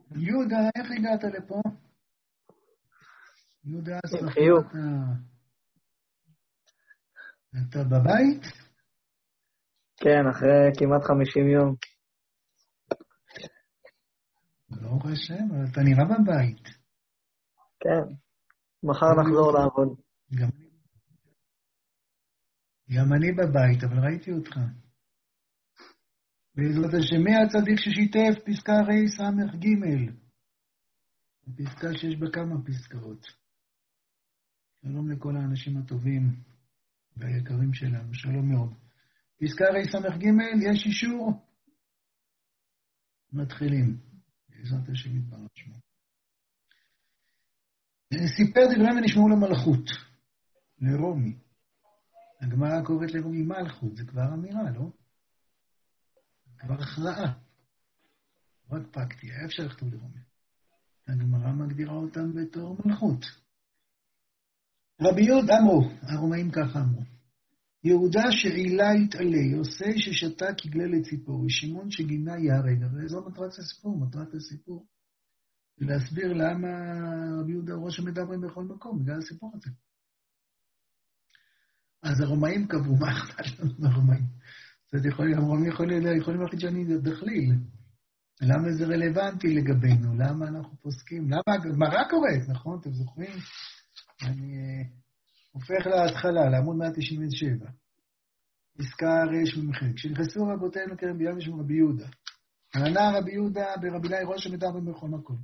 יהודה, איך הגעת לפה? יהודה, עם חיוך. אתה בבית? כן, אחרי כמעט 50 יום. ברוך השם, אבל אתה נראה בבית. כן, מחר נחזור לעבוד. גם אני בבית, אבל ראיתי אותך. בעזרת השם, מי הצדיק ששיתף פסקה הרי סמך ג', פסקה שיש בה כמה פסקאות. שלום לכל האנשים הטובים והיקרים שלנו, שלום מאוד. פסקה הרי סמך ג', יש אישור? מתחילים. בעזרת השם יתברך שמו. סיפר דבריהם ונשמעו למלכות, לרומי. הגמרא קוראת לרומי מלכות, זה כבר אמירה, לא? כבר הכרעה. רק פרקטי, היה אפשר לכתוב לרומי. הגמרא מגדירה אותם בתור מלכות. רבי יהודה אמרו, הרומאים ככה אמרו, יהודה שעילה יתעלה, עושה ששתה כגלה לציפור, שמעון שגינה יהרג, אבל זו מטרת הסיפור, מטרת הסיפור. ולהסביר למה רבי יהודה ראש המדברים בכל מקום, בגלל הסיפור הזה. אז הרומאים קבעו, מה אכפת לנו הרומאים? זאת יכולים להחליט שאני דחליל. למה זה רלוונטי לגבינו? למה אנחנו פוסקים? למה הגמרא קוראת, נכון? אתם זוכרים? אני הופך להתחלה, לעמוד 197. פסקה רש ממחן. כשנכנסו רבותינו כרם ביום יש רבי יהודה. ענה רבי יהודה ברבי אליי ראש המדברים בכל מקום.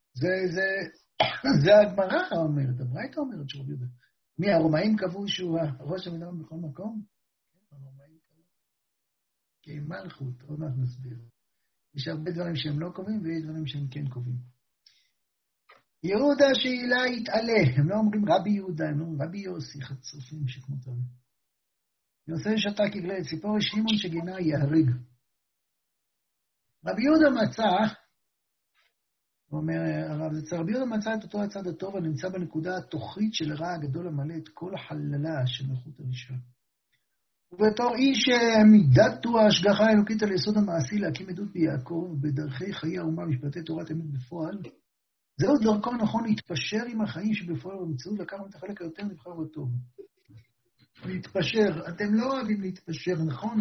זה הגמרא אומרת, הברייתא אומרת שרבי יהודה. מי, הרומאים קבעו שהוא ראש המדברים בכל מקום? הרומאים קבעו. כי מלכות, עוד מעט נסביר. יש הרבה דברים שהם לא קובעים, ויש דברים שהם כן קובעים. יהודה שאילה יתעלה, הם לא אומרים רבי יהודה, הם אומרים רבי יוסי, חצופים שכמותם. יוסי שתה כגלה ציפור, שמעון שגינה יהרג. רבי יהודה מצא, אומר הרב, רבי יהודה מצא את אותו הצד הטוב, הנמצא בנקודה התוכית של הרע הגדול המלא את כל החללה של מלכות הראשון. ובתור איש מידתו ההשגחה האלוקית על יסוד המעשי להקים עדות ביעקב, בדרכי חיי האומה משפטי תורת אמת בפועל, זהו דרכו נכון להתפשר עם החיים שבפועל במציאות, לקחנו את החלק היותר נבחר וטוב. להתפשר, אתם לא אוהבים להתפשר, נכון?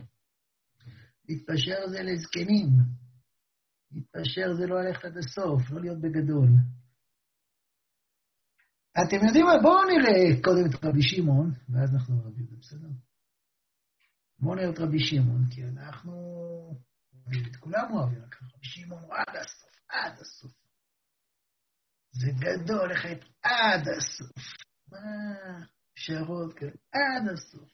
להתפשר זה לזקנים. להתפשר זה לא ללכת עד הסוף, לא להיות בגדול. אתם יודעים מה? בואו נראה קודם את רבי שמעון, ואז נחזור רבי יהודה, בסדר? בואו נראה את רבי שמעון, כי אנחנו את כולם אוהבים, רבי שמעון הוא עד הסוף, עד הסוף. זה גדול, לכת עד הסוף. מה? שרות כאלה, עד הסוף.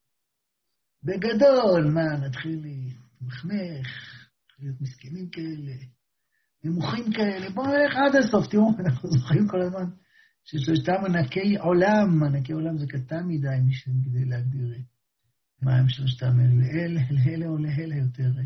בגדול, מה? נתחיל מחמך, להיות מסכנים כאלה, נמוכים כאלה, בואו נלך עד הסוף, תראו, אנחנו זוכרים כל הזמן, ששלושתם ענקי עולם, ענקי עולם זה קטן מדי, משם כדי להגדיר מה הם שלושתם, אלה או לאלה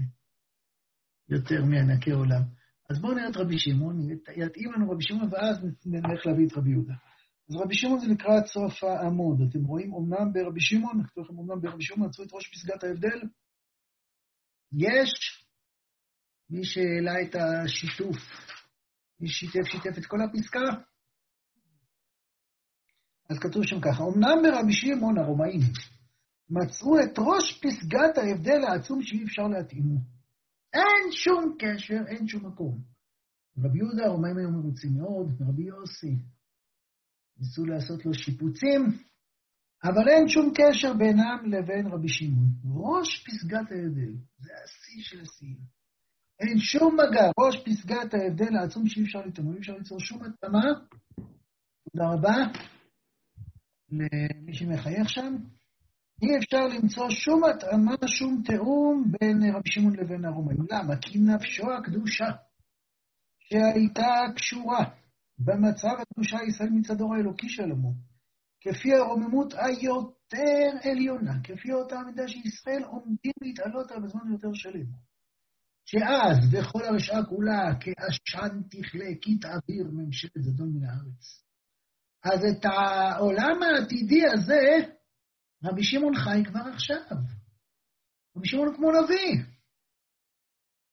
יותר מענקי עולם. אז בואו נראה את רבי שמעון, יתאים לנו רבי שמעון, ואז נלך להביא את רבי יהודה. אז רבי שמעון זה לקראת סוף העמוד, אתם רואים, אמנם ברבי שמעון, אמנם ברבי שמעון, מצאו את ראש פסגת ההבדל, יש מי שהעלה את השיתוף, מי שיתף את כל הפסקה, אז כתוב שם ככה, אמנם ברבי שמעון הרומאים, מצאו את ראש פסגת ההבדל העצום שאי אפשר להתאימו. אין שום קשר, אין שום מקום. רבי יהודה הרומאים היו מרוצים מאוד, רבי יוסי, ניסו לעשות לו שיפוצים, אבל אין שום קשר בינם לבין רבי שמעון. ראש פסגת ההבדל, זה השיא של השיא. אין שום מגע, ראש פסגת ההבדל העצום שאי אפשר להתאמו, אי אפשר ליצור שום התאמה. תודה רבה למי שמחייך שם. אי אפשר למצוא שום התאמה, שום תאום בין רבי שמעון לבין הרומאים. למה? כי נפשו הקדושה שהייתה קשורה במצב הקדושה הישראל מצד אור האלוקי של עמו, כפי הרוממות היותר עליונה, כפי אותה המידה שישראל עומדים להתעלות על בזמן יותר שלם. שאז וכל הרשעה כולה כעשן תכלה, כי תעביר ממשלת זדון מן הארץ. אז את העולם העתידי הזה, רבי שמעון חי כבר עכשיו. רבי שמעון כמו נביא.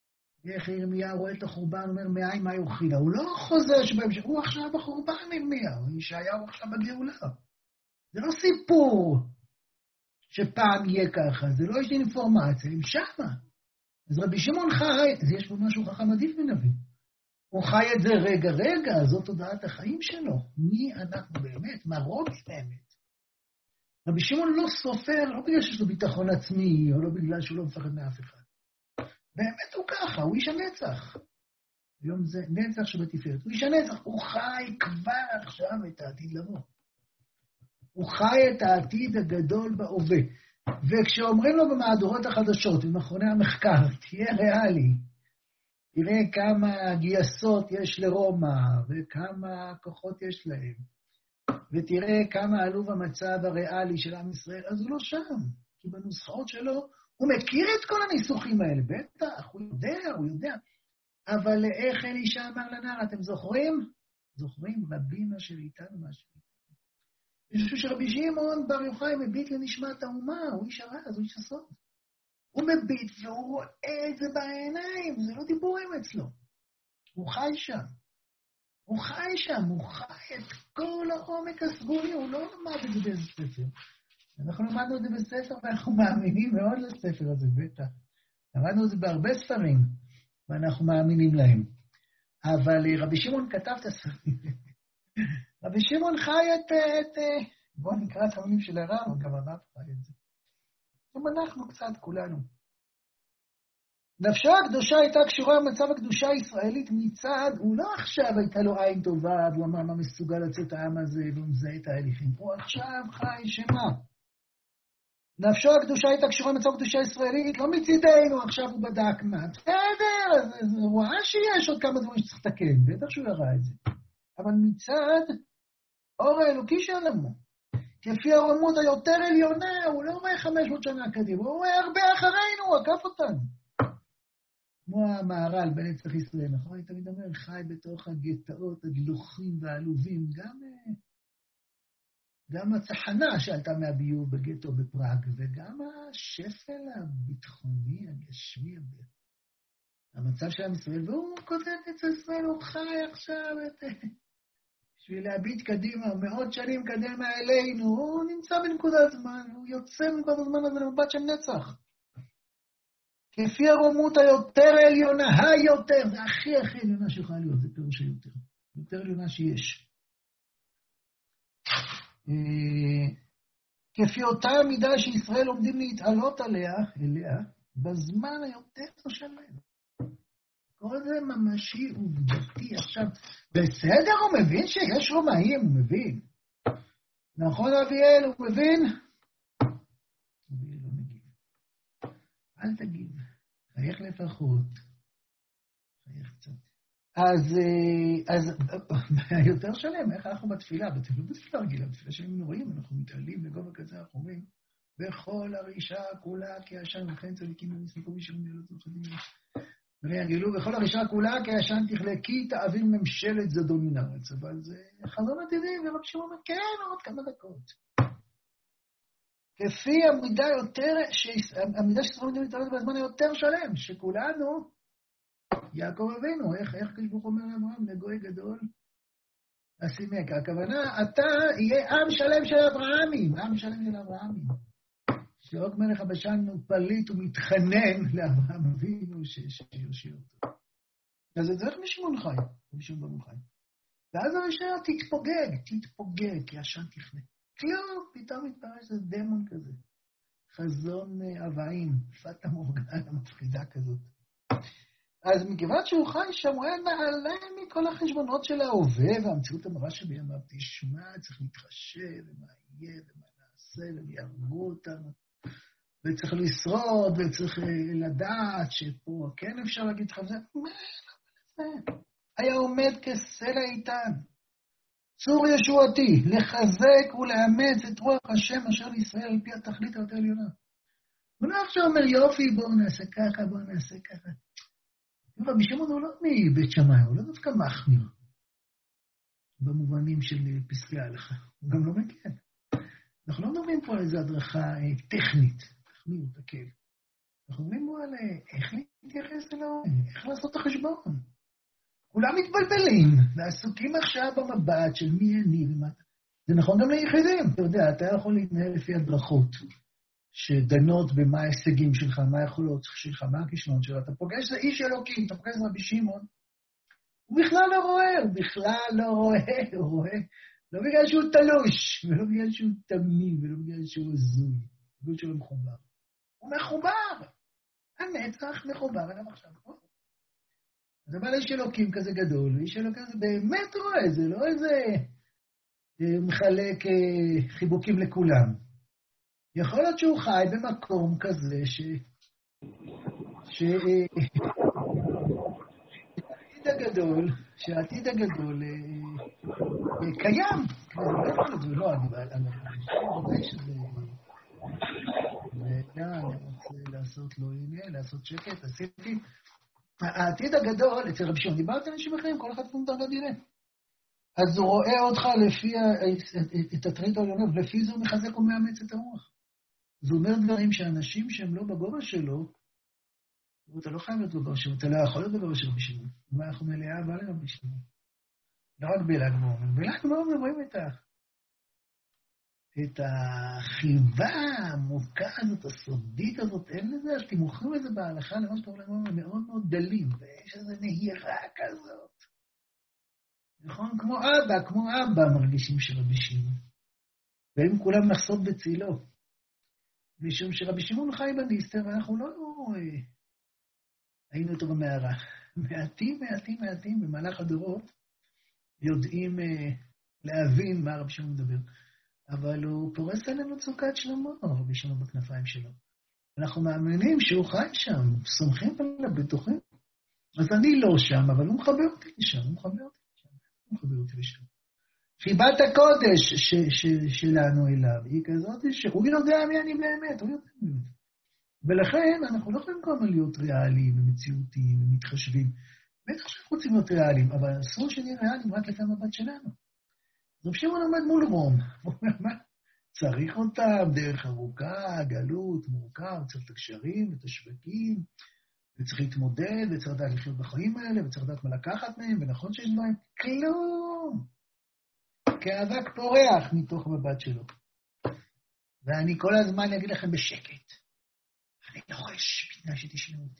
איך ירמיהו רואה את החורבן, אומר, מאין מה יוכילה? הוא לא חוזר שבהמשך, הוא עכשיו בחורבן ירמיהו, ישעיהו עכשיו בגאולה. זה לא סיפור שפעם יהיה ככה, זה לא יש לי אינפורמציה, הם שמה. אז רבי שמעון חי, אז יש פה משהו חכם עדיף מנביא. הוא חי את זה רגע, זאת תודעת החיים שלו. מי אנחנו באמת? מה רובי באמת? רבי שמעון לא סופר, לא בגלל שיש לו ביטחון עצמי, או לא בגלל שהוא לא מפחד מאף אחד. באמת הוא ככה, הוא איש הנצח. היום זה נצח שבתפארת. הוא איש הנצח, הוא חי כבר עכשיו את העתיד לבוא. הוא חי את העתיד הגדול בהווה. וכשאומרים לו במהדורות החדשות, במכוני המחקר, תהיה ריאלי, תראה כמה גייסות יש לרומא, וכמה כוחות יש להם, ותראה כמה עלוב המצב הריאלי של עם ישראל, אז הוא לא שם, כי בנוסחאות שלו, הוא מכיר את כל הניסוחים האלה, בטח, הוא יודע, אבל איך אלישע אמר לנער, אתם זוכרים? זוכרים רבים אשר איתנו מה שאיתנו. אני חושב שרבי שמעון בר יוחאי מביט לנשמת האומה, הוא איש הרז, הוא איש הסוד. הוא מביט והוא רואה את זה בעיניים, זה לא דיבורים אצלו. הוא חי שם, הוא חי את כל העומק הסגולי, הוא לא למד את זה באיזה ספר. אנחנו למדנו את זה בספר ואנחנו מאמינים מאוד לספר הזה, בטח. למדנו את זה בהרבה ספרים, ואנחנו מאמינים להם. אבל רבי שמעון כתב את הספרים. רבי שמעון חי את... בואו נקרא את המילים של הרב, גם הרב חי את זה. גם אנחנו קצת, כולנו. נפשו הקדושה הייתה קשורה למצב הקדושה הישראלית מצד, הוא לא עכשיו הייתה לו עין טובה, והוא אמר מה מסוגל לצאת העם הזה, והוא מזהה את ההליכים. הוא עכשיו חי שמה. נפשו הקדושה הייתה קשורה למצב הקדושה הישראלית, לא מצידנו, עכשיו הוא בדק מה. בסדר, אז הוא ראה שיש עוד כמה דברים שצריך לתקן, בטח שהוא יראה את זה. אבל מצד אור האלוקי שלנו, כפי הרמות היותר עליונה, הוא לא רואה 500 שנה קדימה, הוא רואה הרבה אחרינו, הוא עקף אותנו. כמו המהר"ל בנצח ישראל, נכון? אני תמיד אומר, חי בתוך הגטאות הדלוחים והעלובים, גם הצחנה שעלתה מהביוב בגטו בפראג, וגם השפל הביטחוני, הגשמי, המצב של עם ישראל, והוא כותב את ישראל, הוא חי עכשיו בשביל להביט קדימה, מאות שנים קדימה אלינו, הוא נמצא בנקודת זמן, הוא יוצא מנקודת הזמן הזה למבט של נצח. כפי הרומות היותר עליונה, היותר, זה הכי עליונה שיכולה להיות, זה פירוש היותר. יותר עליונה שיש. כפי אותה המידה שישראל עומדים להתעלות אליה, בזמן היותר שלהם. כל זה ממשי עובדתי. עכשיו, בסדר הוא מבין שיש רומאים, הוא מבין. נכון אביאל, הוא מבין? אביאל לא מגיב. אל תגיב. חייך לפחות. חייך קצת. אז יותר שלם, איך אנחנו בתפילה? בתפילה רגילה, בתפילה שלנו רואים, אנחנו מתעלים לגובה כזה, אנחנו אומרים, בכל הרישה כולה כעשן וכן צדיקים ומסמכו משלום מילות וחדים. ויגלו בכל הרישה כולה כעשן תכלה, כי תאוויר ממשלת זדון מן הארץ. אבל זה חזון עתידי, ורבי שמעון אומר, כן, עוד כמה דקות. כפי המידה יותר, המידה שישראל עומדים להתעלות בזמן היותר שלם, שכולנו, יעקב אבינו, איך כשבוך אומר לאברהם, לגוי גדול, אסימק. הכוונה, אתה יהיה עם שלם של אברהמים, עם שלם של אברהמים. שעוק מלך הבשן הוא פליט ומתחנן לאברהם אבינו שיושיע אותו. אז זה איך משמעון חי, משמעון בנו חי. ואז הראשונה תתפוגג, כי עשן תכלה. כלום, פתאום מתפרש איזה דמון כזה. חזון אבעים, פתה מורגנה מפחידה כזאת. אז מכיוון שהוא חי שם, הוא היה נעלה מכל החשבונות של ההווה, והמציאות המראה שבימיו תשמע, צריך להתחשב, ומה יהיה, ומה נעשה, ויהרגו אותנו. וצריך לשרוד, וצריך לדעת שפה כן אפשר להגיד לך, מה זה? היה עומד כסלע איתן. צור ישועתי, לחזק ולאמץ את רוח השם אשר לישראל על פי התכלית היותר עליונה. הוא לא עכשיו אומר, יופי, בואו נעשה ככה, בואו נעשה ככה. רבי שמעון הוא לא מבית שמאי, הוא לא דווקא מחמיר. במובנים של פסקי ההלכה. הוא גם לא מקל. אנחנו לא מדברים פה על איזו הדרכה טכנית. תחמיר, תקל. אנחנו אומרים וואלה, איך להתייחס לעוני, איך לעשות את החשבון. כולם מתבלבלים, ועסוקים עכשיו במבט של מי אני ומה. זה נכון גם ליחידים, אתה יודע, אתה יכול להתנהל לפי הדרכות, שדנות במה ההישגים שלך, מה היכולות שלך, מה הכישלון שלך. אתה פוגש, זה איש אלוקים, אתה פוגש רבי שמעון, הוא בכלל לא רואה, הוא בכלל לא רואה, הוא רואה, לא בגלל שהוא תלוש, ולא בגלל שהוא תמים, ולא בגלל שהוא זוי, בגלל שהוא מחובר. הוא מחובר, הנצח מחובר אליו עכשיו פה. אז אבל איש אלוקים כזה גדול, איש אלוקים כזה באמת רואה, זה לא איזה מחלק חיבוקים לכולם. יכול להיות שהוא חי במקום כזה שהעתיד הגדול קיים. זה לא, אני רוצה שזה... אני רוצה לעשות לו עניין, לעשות שקט, עשיתי... העתיד הגדול, אצל רבי שמעון, דיברת על אנשים אחרים, כל אחד כמו דרגה דירה. אז הוא רואה אותך לפי את הטריד העליון, ולפי זה הוא מחזק ומאמץ את הרוח. זה אומר דברים שאנשים שהם לא בגובה שלו, אתה לא חייב להיות בגובה שלו, אתה לא יכול להיות בגובה של רבי שמעון. מה אנחנו מלאה בא לרבי שמעון. לא רק בל"ג בעומר. בל"ג בעומר רואים את החיבה העמוקה הזאת, הסודית הזאת, אין לזה, אז תמוכרים את זה בהלכה למה שאתה אומר, מאוד מאוד דלים, ויש איזו נהירה כזאת. נכון? כמו אבא מרגישים של רבי שמעון. והם כולם נחסות בצילו. משום שרבי שמעון חי בניסטר, ואנחנו לא היינו אותו במערה. מעטים במהלך הדורות יודעים להבין מה רבי שמעון מדבר. אבל הוא פורס עלינו צוקת שלמה, רבי שמעון בכנפיים שלו. אנחנו מאמינים שהוא חי שם, סומכים עליו, בטוחים. אז אני לא שם, אבל הוא מחבר אותי לשם. חיבת הקודש שלנו אליו, היא כזאת שהוא יודע מי אני באמת, הוא יודע מי. ולכן אנחנו לא יכולים כל הזמן להיות ריאליים ומציאותיים ומתחשבים. בטח שאנחנו רוצים להיות ריאליים, אבל אסור שנהיה ריאליים רק לפי המבט שלנו. רבי שמעון עומד מול רום, הוא אומר, מה? צריך אותם, דרך ארוכה, גלות, מורכב, צריך את הקשרים ואת השווקים, וצריך להתמודד, וצריך לדעת לחיות בחיים האלה, וצריך לדעת מה לקחת מהם, ונכון שיש בהם כלום. כאבק פורח מתוך מבט שלו. ואני כל הזמן אגיד לכם בשקט, אני לא חש פינה שתשמעו אותי.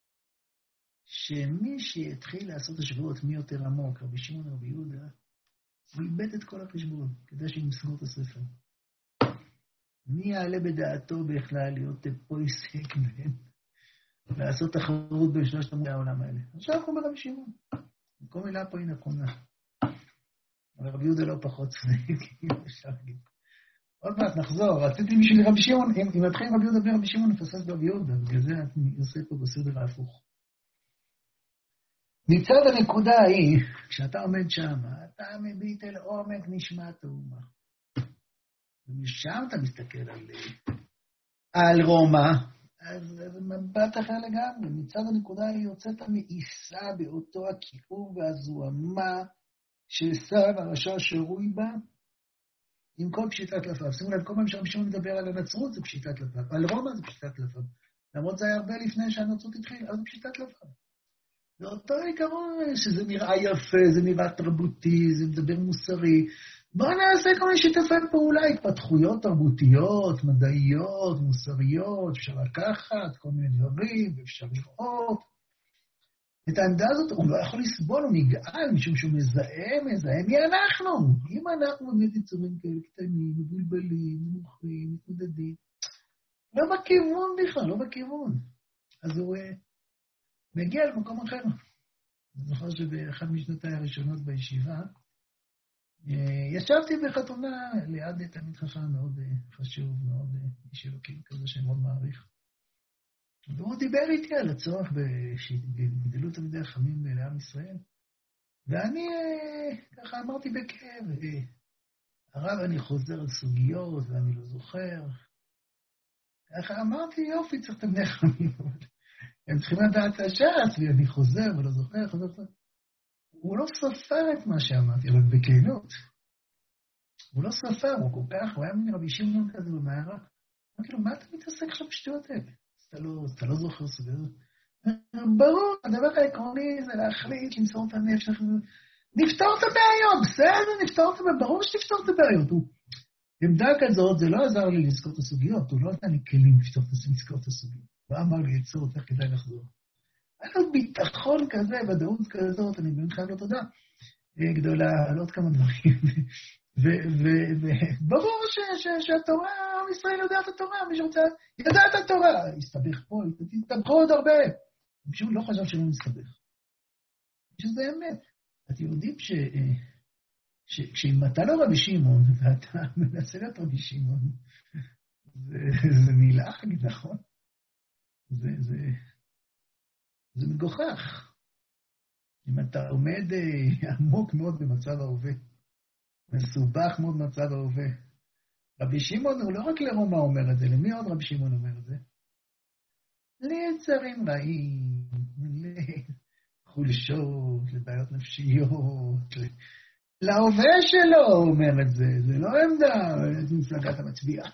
שמי שיתחיל לעשות השבועות מי יותר עמוק, רבי שמעון רבי יהודה, הוא איבד את כל החשבון, כדי שינסגור את הספר. מי יעלה בדעתו בכלל להיות פויסק מהם, לעשות תחרות בין שלושת עמודי העולם האלה. עכשיו אנחנו ברבי שמעון. כל מילה פה היא נכונה. אבל רבי יהודה לא פחות צדיק, אפשר להגיד. עוד מעט נחזור, רציתי בשביל רבי שמעון, אם נתחיל רבי יהודה בלי רבי שמעון, נפסס ברבי יהודה, בגלל זה אני עושה פה בסדר ההפוך. מצד הנקודה ההיא, כשאתה עומד שם, אתה מביט אל עומק נשמת האומה. ומשם אתה מסתכל על רומא, אז מבט אחר לגמרי. מצד הנקודה ההיא יוצאת מאיסה באותו הכיעור והזוהמה שסב הרשע שרוי בה, עם כל פשיטת לפניו. שימו לב, כל פעם שרבי שמעון מדבר על הנצרות זה פשיטת לפניו, על רומא זה פשיטת לפניו. למרות זה היה הרבה לפני שהנצרות התחיל, אז זה פשיטת לפניו. זה אותו עיקרון שזה נראה יפה, זה נראה תרבותי, זה מדבר מוסרי. בואו נעשה כל מיני שיתופי פעולה, התפתחויות תרבותיות, מדעיות, מוסריות, אפשר לקחת כל מיני דברים, ואפשר לראות. את העמדה הזאת הוא לא יכול לסבול, הוא נגעל, משום שהוא מזהם מי אנחנו? אם אנחנו באמת יצורים כאלה קטנים, מבולבלים, נמוכים, מתמודדים, לא בכיוון בכלל, לא בכיוון. אז הוא מגיע למקום אחר. אני זוכר שבאחד משנותיי הראשונות בישיבה, ישבתי בחתונה ליד תלמיד חכם מאוד חשוב, מאוד איש אלוקים כזה שמאוד מעריך. והוא דיבר איתי על הצורך בגדלות תלמידי החכמים לעם ישראל. ואני ככה אמרתי בכאב, הרב אני חוזר על סוגיות ואני לא זוכר. ככה אמרתי יופי, צריך תלמידי חכמים. הם צריכים לדעת את הש"ס, ואני חוזר ולא זוכר, הוא לא ספר את מה שאמרתי, אבל בכנות. הוא לא ספר, הוא כל כך, הוא היה מין רבי שמעון כזה במערה. אמרתי לו, מה אתה מתעסק עכשיו בשטויות האלה? אתה לא זוכר סוגיות. ברור, הדבר העקרוני זה להחליט, למסור את הנפש, נפתור את הבעיות, בסדר, נפתור את הבעיות, ברור שנפתור את הבעיות. עמדה כזאת, זה לא עזר לי לזכור את הסוגיות, הוא לא נתן לי כלים לזכור את הסוגיות. הוא אמר לי, יצור אותך כדאי לחזור. היה לו ביטחון כזה, ודאות כזאת, אני באמת חייב לו תודה גדולה, על עוד כמה דברים. וברור שהתורה, עם ישראל יודע את התורה, מי שרוצה, ידע את התורה, יסתבך פה, יסתבכו עוד הרבה. פשוט לא חשב שלא נסתבך. שזה אמת. אתם יודעים שאם אתה לא רבי שמעון, ואתה מנסה להיות רבי שמעון, זה מלעג, נכון? זה מגוחך. אם אתה עומד עמוק מאוד במצב ההווה, מסובך מאוד במצב ההווה, רבי שמעון הוא לא רק לרומא אומר את זה, למי עוד רבי שמעון אומר את זה? ליצרים רעים, לחולשות, לבעיות נפשיות, להווה שלו אומר את זה, זה לא עמדה, זה מפלגת המצביעה,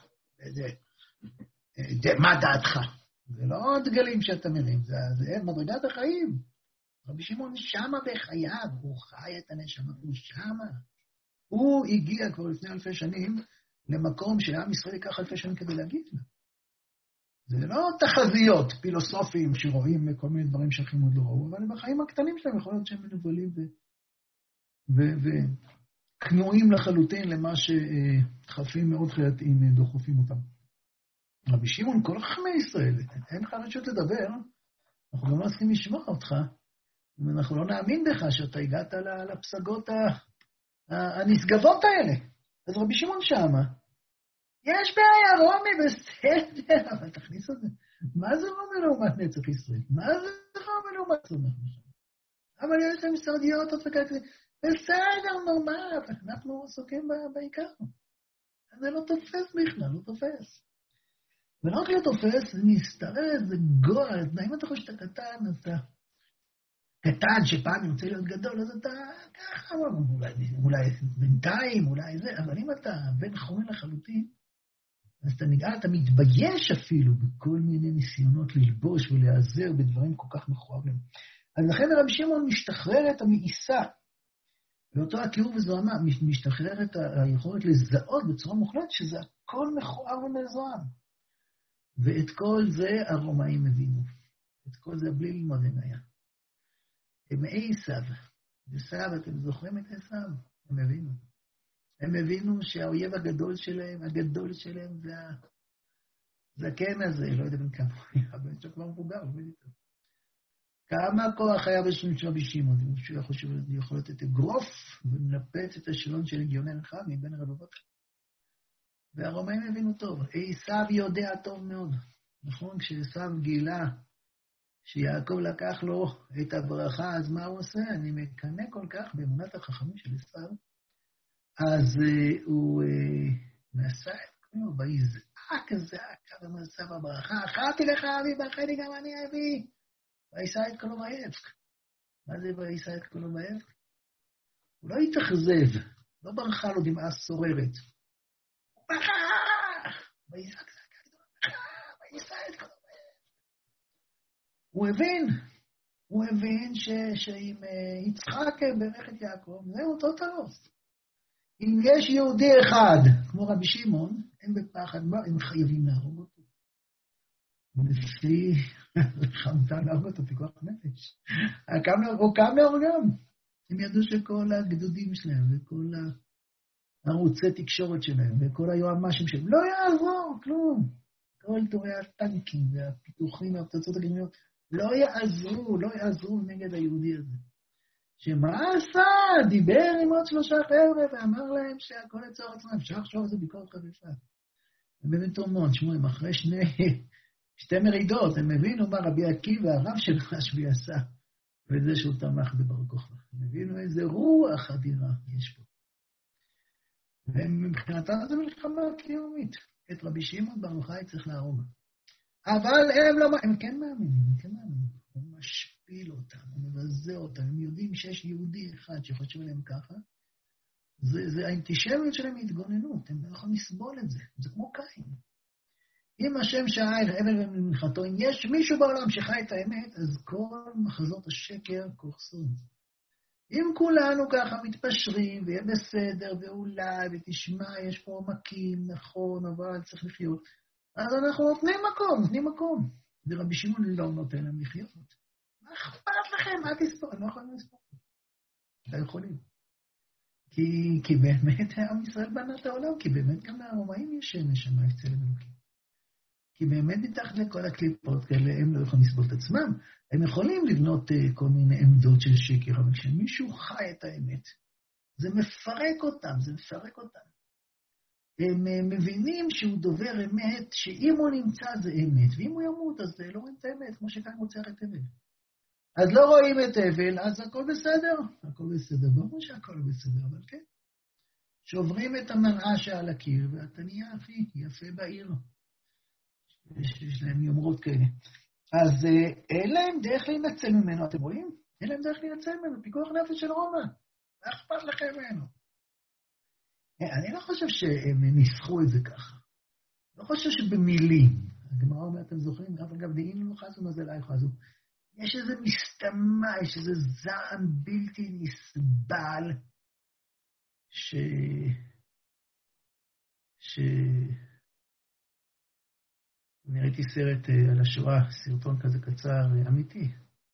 מה דעתך? זה לא דגלים שאתה מרים, זה מדרגת החיים. רבי שמעון שמה בחייו, הוא חי את הנשמה, הוא שמה. הוא הגיע כבר לפני אלפי שנים למקום שלעם ישראל ייקח אלפי שנים כדי להגיע לה. זה לא תחזיות פילוסופיים שרואים כל מיני דברים שאחרים עוד לא ראו, אבל בחיים הקטנים שלהם יכול להיות שהם מנבלים וכנועים לחלוטין למה שחפים מאוד חייתיים דוחפים אותם. רבי שמעון, כל חכמי ישראל, אין לך רשות לדבר, אנחנו גם לא צריכים לשמוע אותך, אם אנחנו לא נאמין בך שאתה הגעת לפסגות הנשגבות האלה. אז רבי שמעון שמה, יש בעיה, רומי, בסדר, אבל תכניס את זה. מה זה רומי לעומת נצח ישראל? מה זה רומי לעומת צומח? אבל יש להם סרדיות וכאלה, בסדר, נורמל, אנחנו עסוקים בעיקר. זה לא תופס בכלל, לא תופס. ולא רק לא תופס, זה מסתרס, זה גועל. אם אתה חושב שאתה קטן, אתה קטן שפעם יוצא להיות גדול, אז אתה ככה, אולי בינתיים, אולי זה, אבל אם אתה בן חורין לחלוטין, אז אתה נגעל, אתה מתבייש אפילו בכל מיני ניסיונות ללבוש ולהיעזר בדברים כל כך מכוערים. אז לכן רבי שמעון משתחרר את המאיסה, ואותו התיאור וזוהמה, משתחרר את היכולת לזהות בצורה מוחלטת, שזה הכל מכוער ומזוהם. ואת כל זה הרומאים הבינו. את כל זה בלי ללמוד היה. הם עשיו. עשיו, אתם זוכרים את עשיו? הם הבינו. הם הבינו שהאויב הגדול שלהם זה הזקן הזה, לא יודע בין כמה הוא היה, אבל יש לו כבר מבוגר, הוא מבין איתו. כמה כוח היה בשביל רבי שמעון, הוא יכול לתת אגרוף ולנפץ את השלון של הגיונן אחד מבין הרבבות. והרומאים הבינו טוב. עשיו יודע טוב מאוד. נכון, כשעשיו גילה שיעקב לקח לו את הברכה, אז מה הוא עושה? אני מקנא כל כך באמונת החכמים של עשיו. אז הוא נעשה את כלום, ויזעק הזעקה ומעשה בברכה, אחרתי לך אבי, ברכני גם אני אבי. וישא את קולו ויבק. מה זה וישא את קולו ויבק? הוא לא התאכזב, לא ברכה לו דמעה סוררת. הוא ברכה! ויזעק זעקה גדולה, ברכה! וישא את קולו ויבק. הוא הבין שאם יצחק ברך את יעקב, זהו אותו תרוס. אם יש יהודי אחד, כמו רבי שמעון, הם בפחד, הם חייבים להרוג אותו. לפי חמתה להרוג אותו, פיקוח נפש. הוא קם להורגם. הם ידעו שכל הגדודים שלהם, וכל הערוצי תקשורת שלהם, וכל היועמ"שים שלהם, לא יעזור, כלום. כל תורי הטנקים והפיתוחים והפצצות הגרעיניות, לא יעזרו נגד היהודי הזה. שמה עשה? דיבר עם עוד 3 חבר'ה, ואמר להם שהכל לצורך עצמם, אפשר לחשוב על זה ביקורת חריפה. הם באמת אומרים, שמועים, אחרי שתי מרידות, הם הבינו מה רבי עקיבא, הרב של רשב"י עשה, וזה שהוא תמך בבר כוכבא. הם הבינו איזה רוח אדירה יש פה. ומבחינתם זה מלחמה קיומית. את רבי שמעון בר יוחאי צריך להרוג. אבל הם כן מאמינים, הוא משפיל אותם, הוא מבזה אותם, הם יודעים שיש יהודי אחד שחושב עליהם ככה, זה האנטישמיות שלהם התגוננות, הם לא יכולים לסבול את זה, זה כמו קין. אם השם שער הבל ומנחתו, אם יש מישהו בעולם שחי את האמת, אז כל מחזות השקר קורסות. אם כולנו ככה מתפשרים, ויהיה בסדר, ואולי, ותשמע, יש פה עומקים, נכון, אבל צריך לחיות, אז אנחנו נותנים מקום. ורבי שמעון לא נותן להם לחיות. מה אכפת לכם? מה תספור? הם לא יכולים לספור. לא יכולים. כי באמת עם ישראל בנה את העולם, כי באמת גם הרומאים יש נשמה, יש צלם אלוקים. כי באמת מתחת לכל הקליפות כאלה, הם לא יכולים לסבול את עצמם. הם יכולים לבנות כל מיני עמדות של שקר, אבל כשמישהו חי את האמת, זה מפרק אותם. הם מבינים שהוא דובר אמת, שאם הוא נמצא זה אמת, ואם הוא ימות אז לא רואים את האמת, כמו שכאן מוצר את אמת. אז לא רואים את אבל, אז הכל בסדר, ברור שהכל בסדר, אבל כן. שוברים את המראה שעל הקיר, ואתה נהיה יפה בעיר. יש להם יומרות כאלה. אז אין להם דרך להינצל ממנו, אתם רואים? אין להם דרך להינצל ממנו, פיקוח נפש של רומא. מה אכפת לכם ממנו? אני לא חושב שהם ניסחו את זה ככה. לא חושב שבמילים. הגמרא אומר, אתם זוכרים? אבל גם דהים לא חזו מזלי חזו. יש איזה מסתמה, יש איזה זעם בלתי נסבל, אני ראיתי סרט על השואה, סרטון כזה קצר, אמיתי,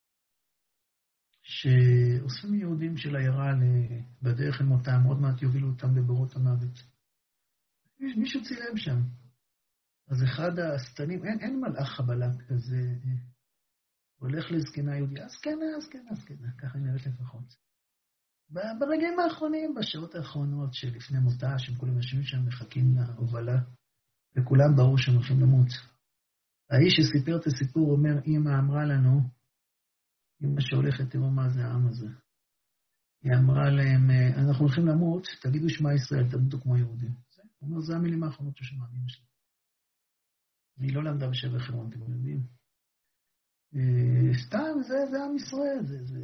שאוספים יהודים של העיירה בדרך אל מותם, עוד מעט יובילו אותם לבורות המוות. מישהו צילם שם. אז אחד הסתנים, אין מלאך חבלה כזה, הולך לזקנה יהודיה, זקנה, ככה היא נראית לפחות. ברגעים האחרונים, בשעות האחרונות שלפני מותה, שהם כולם יושבים שם מחכים להובלה, וכולם ברור שהם הולכים למות. האיש שסיפר את הסיפור אומר, אמא אמרה לנו, אמא שהולכת, תראו מה זה העם הזה. היא אמרה להם, אנחנו הולכים למות, תגידו שמע ישראל, תמותו כמו יהודים. הוא אומר, זה המילים האחרונות ששמעתי אמא שלי. היא לא למדה בשבע חברון, אתם יודעים. סתם, זה עם ישראל,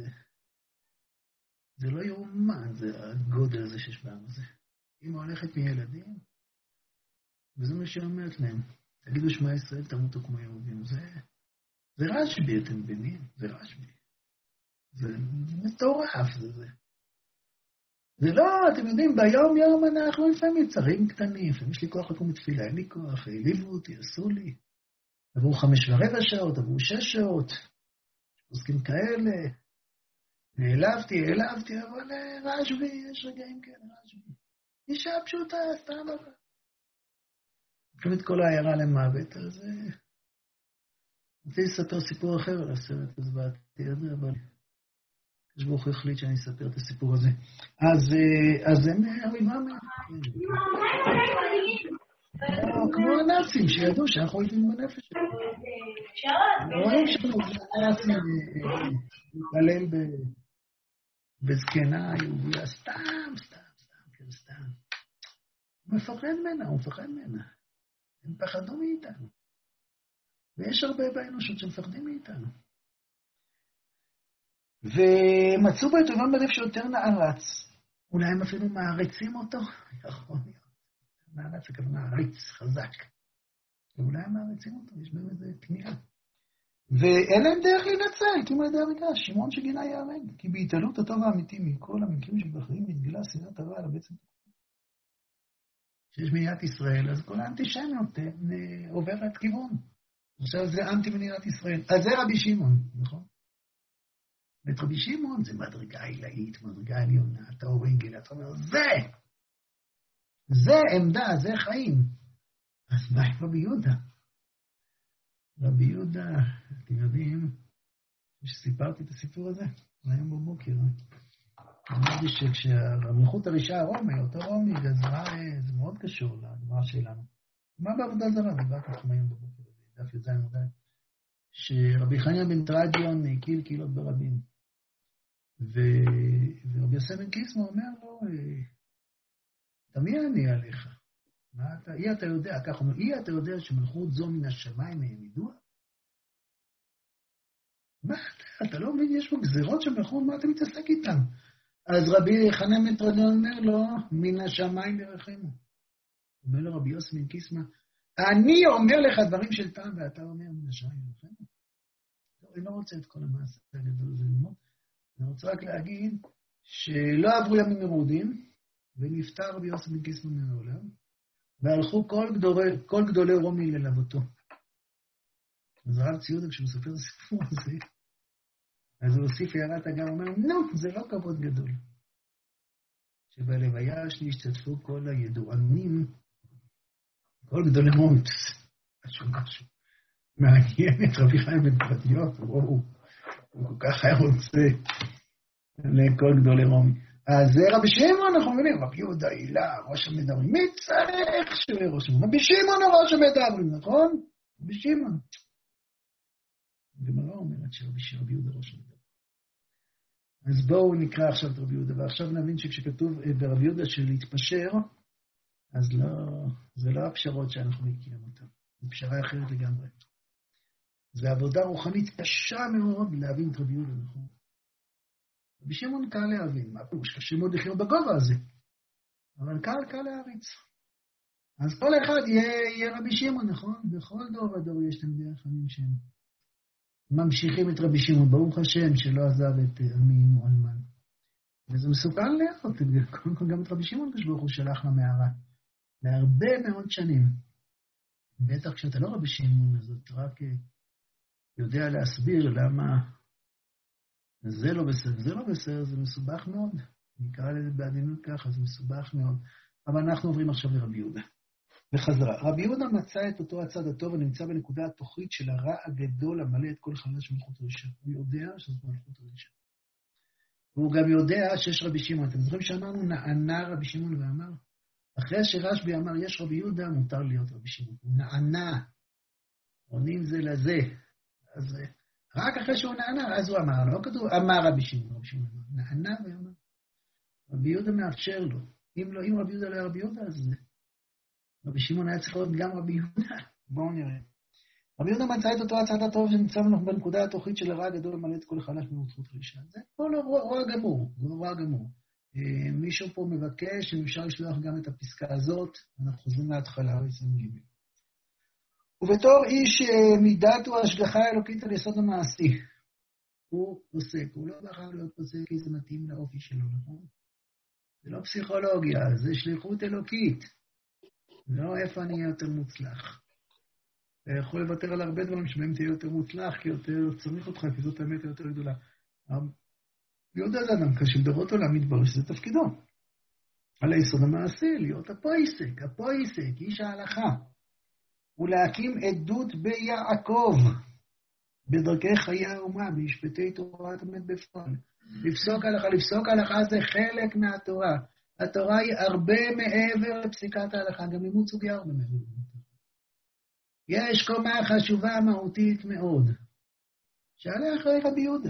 זה לא יאומן, זה הגודל הזה שיש בעם הזה. אמא הולכת מילדים, וזה מה שאומרת להם. תגידו שמע ישראל, תמותו כמו יהודים. זה רשב"י, אתם מבינים? זה רשב"י. זה מטורף, זה. זה לא, אתם יודעים, ביום יום אנחנו לפעמים יצרים קטנים, לפעמים יש לי כוח לקום בתפילה, אין לי כוח, העליבו אותי, עשו לי. עברו 5.25 שעות, עברו 6 שעות, עוסקים כאלה. העלבתי, אבל רשב"י, יש רגעים כאלה, רשב"י. אישה פשוטה, סתם אבל. לוקחים את כל העיירה למוות, אז רציתי לספר סיפור אחר על הסרט, אז באתי את זה, אבל ברוך החליט שאני אספר את הסיפור הזה. אז הם אריבם, כמו הנאצים שידעו שאנחנו היינו בנפש שלנו. רואים שהנאצים מתעלל בזקנה יהודיה, סתם. הוא מפחד ממנה. הם פחדו מאיתנו. ויש הרבה באנושות שמפחדים מאיתנו. ומצאו בו את אובם בלב שיותר נערץ. אולי הם אפילו מעריצים אותו. יכול להיות. נערץ הכוונה מעריץ, חזק. ואולי הם מעריצים אותו, יש בהם איזה כניעה. ואין להם דרך להינצל, כמו ידי הרגע, שמעון שגינה יהרג. כי בהתעלות הטוב האמיתי מכל המקרים שבחיים התגלה שנאת הרע על בעצם. שיש מדינת ישראל, אז כל האנטישמיות עוברת כיוון. עכשיו זה אנטי מדינת ישראל. אז זה רבי שמעון, נכון? ואת רבי שמעון זה מדרגה עילאית, מדרגה עליונה, אתה אורנגל, אתה אומר, זה עמדה, זה חיים. אז מה עם רבי יהודה? רבי יהודה, אתם יודעים, שסיפרתי את הסיפור הזה, היום בבוקר, אמרתי שכשהמלכות הראשה הרומי, אותו רומי, זה מאוד קשור לדבר שלנו. מה בעבודה זרה? דיברתי לכם היום בבוקר, דף י"ז מודד, שרבי חניה בן תרדיון הקיל קהילות ברבים. ורבי יוסף בן קיסמא אומר לו, תמי אני עליך. אתה יודע, כך אומר, אתה יודע שמלכות זו מן השמיים העמידוה? מה אתה לא מבין, יש פה גזירות של מלכות, מה אתה מתעסק איתם? אז רבי חניה בן תרדיון אומר לו, מן השמיים ירחמו. אומר לו רבי יוסף בן קיסמא, אני אומר לך דברים של טעם, ואתה אומר מן השמיים לכם. אני לא רוצה את כל המעשה הגדול הזה ללמוד. אני רוצה רק להגיד שלא עברו ימים מרודים, ונפטר רבי יוסף בן קיסמא מן העולם, והלכו כל גדולי רומי ללוותו. אז הרב ציודה, כשהוא מספר את הסיפור הזה, אז הוא הוסיף הערת אגב, אומר, נו, זה לא כבוד גדול. שבלוויה שלי השתתפו כל הידוענים, כל גדולי רומי, משהו. מעניין את רבי חיים בן פרדיות, הוא כל כך היה רוצה לכל גדולי רומי. אז זה רבי שמעון, אנחנו מבינים, רבי יהודה הילה, ראש המדברים, מי צריך שיהיה ראש המדברים? רבי שמעון הוא ראש המדברים, נכון? רבי שמעון. הגמרא אומרת שרבי יהודה ראש המדברים. אז בואו נקרא עכשיו את רבי יהודה, ועכשיו נבין שכשכתוב ברבי יהודה של להתפשר, אז זה לא הפשרות שאנחנו מכירים אותן, זו פשרה אחרת לגמרי. זו עבודה רוחנית קשה מאוד להבין את רבי יהודה, נכון? רבי שמעון קל להבין, מה פירוש? קשה מאוד לחיות בגובה הזה, אבל קל להריץ. אז כל אחד יהיה רבי שמעון, נכון? בכל דור ודור יש תלמידי חכמים שהם ממשיכים את רבי שמעון, ברוך השם שלא עזב את עמים או אלמן. וזה מסוכן להיות, קודם כל גם את רבי שמעון כשברוך הוא שלח למערה, להרבה מאוד שנים. בטח כשאתה לא רבי שמעון, אז אתה רק יודע להסביר למה זה לא בסדר, זה מסובך מאוד. נקרא לזה בעדינות ככה, זה מסובך מאוד. אבל אנחנו עוברים עכשיו לרבי יהודה. וחזרה. רבי יהודה מצא את אותו הצד הטוב ונמצא בנקודה התוכית של הרע הגדול המלא את כל חלל של מלכות רשע. הוא יודע שזאת מלכות רשע. והוא גם יודע שיש רבי שמעון. אתם זוכרים שאמרנו נענה רבי שמעון ואמר? אחרי שרשב"י אמר יש רבי יהודה, מותר להיות רבי שמעון. הוא נענה. עונים זה לזה. אז רק אחרי שהוא נענה, אז הוא אמר, לא כתוב, אמר רבי שמעון, נענה ואמר. רבי יהודה מאפשר לו. אם רבי יהודה לא היה רבי יהודה, אז רבי שמעון היה צריך להיות גם רבי יהודה. בואו נראה. רבי יהודה מצא את אותו הצד הטוב שנמצא בנקודה התוכית של הרע הגדול למלא את כל חלש במלכות רשע. זה כל רוע גמור, זה רוע גמור. מישהו פה מבקש אם אפשר לשלוח גם את הפסקה הזאת, אנחנו חוזרים להתחלה ו-20 ובתור איש מידת הוא ההשגחה האלוקית על יסוד המעשי. הוא פוסק, הוא לא בחר להיות פוסק כי זה מתאים לאופי שלו, נכון? זה לא פסיכולוגיה, זה שליחות אלוקית. לא איפה אני אהיה יותר מוצלח. אתה יכול לוותר על הרבה דברים שבהם תהיה יותר מוצלח, כי יותר צריך אותך, כי זאת האמת יותר גדולה. יהודה זה אדם כשל דורות עולם מתברר שזה תפקידו. על היסוד המעשי, להיות הפויסק, איש ההלכה. ולהקים עדות ביעקב, בדרכי חיי האומה, במשפטי תורה תמיד בפועל. לפסוק הלכה זה חלק מהתורה. התורה היא הרבה מעבר לפסיקת ההלכה, גם לימוד סוגיה הרבה מעבר. יש קומה חשובה מהותית מאוד, שעליה אחראי רבי יהודה.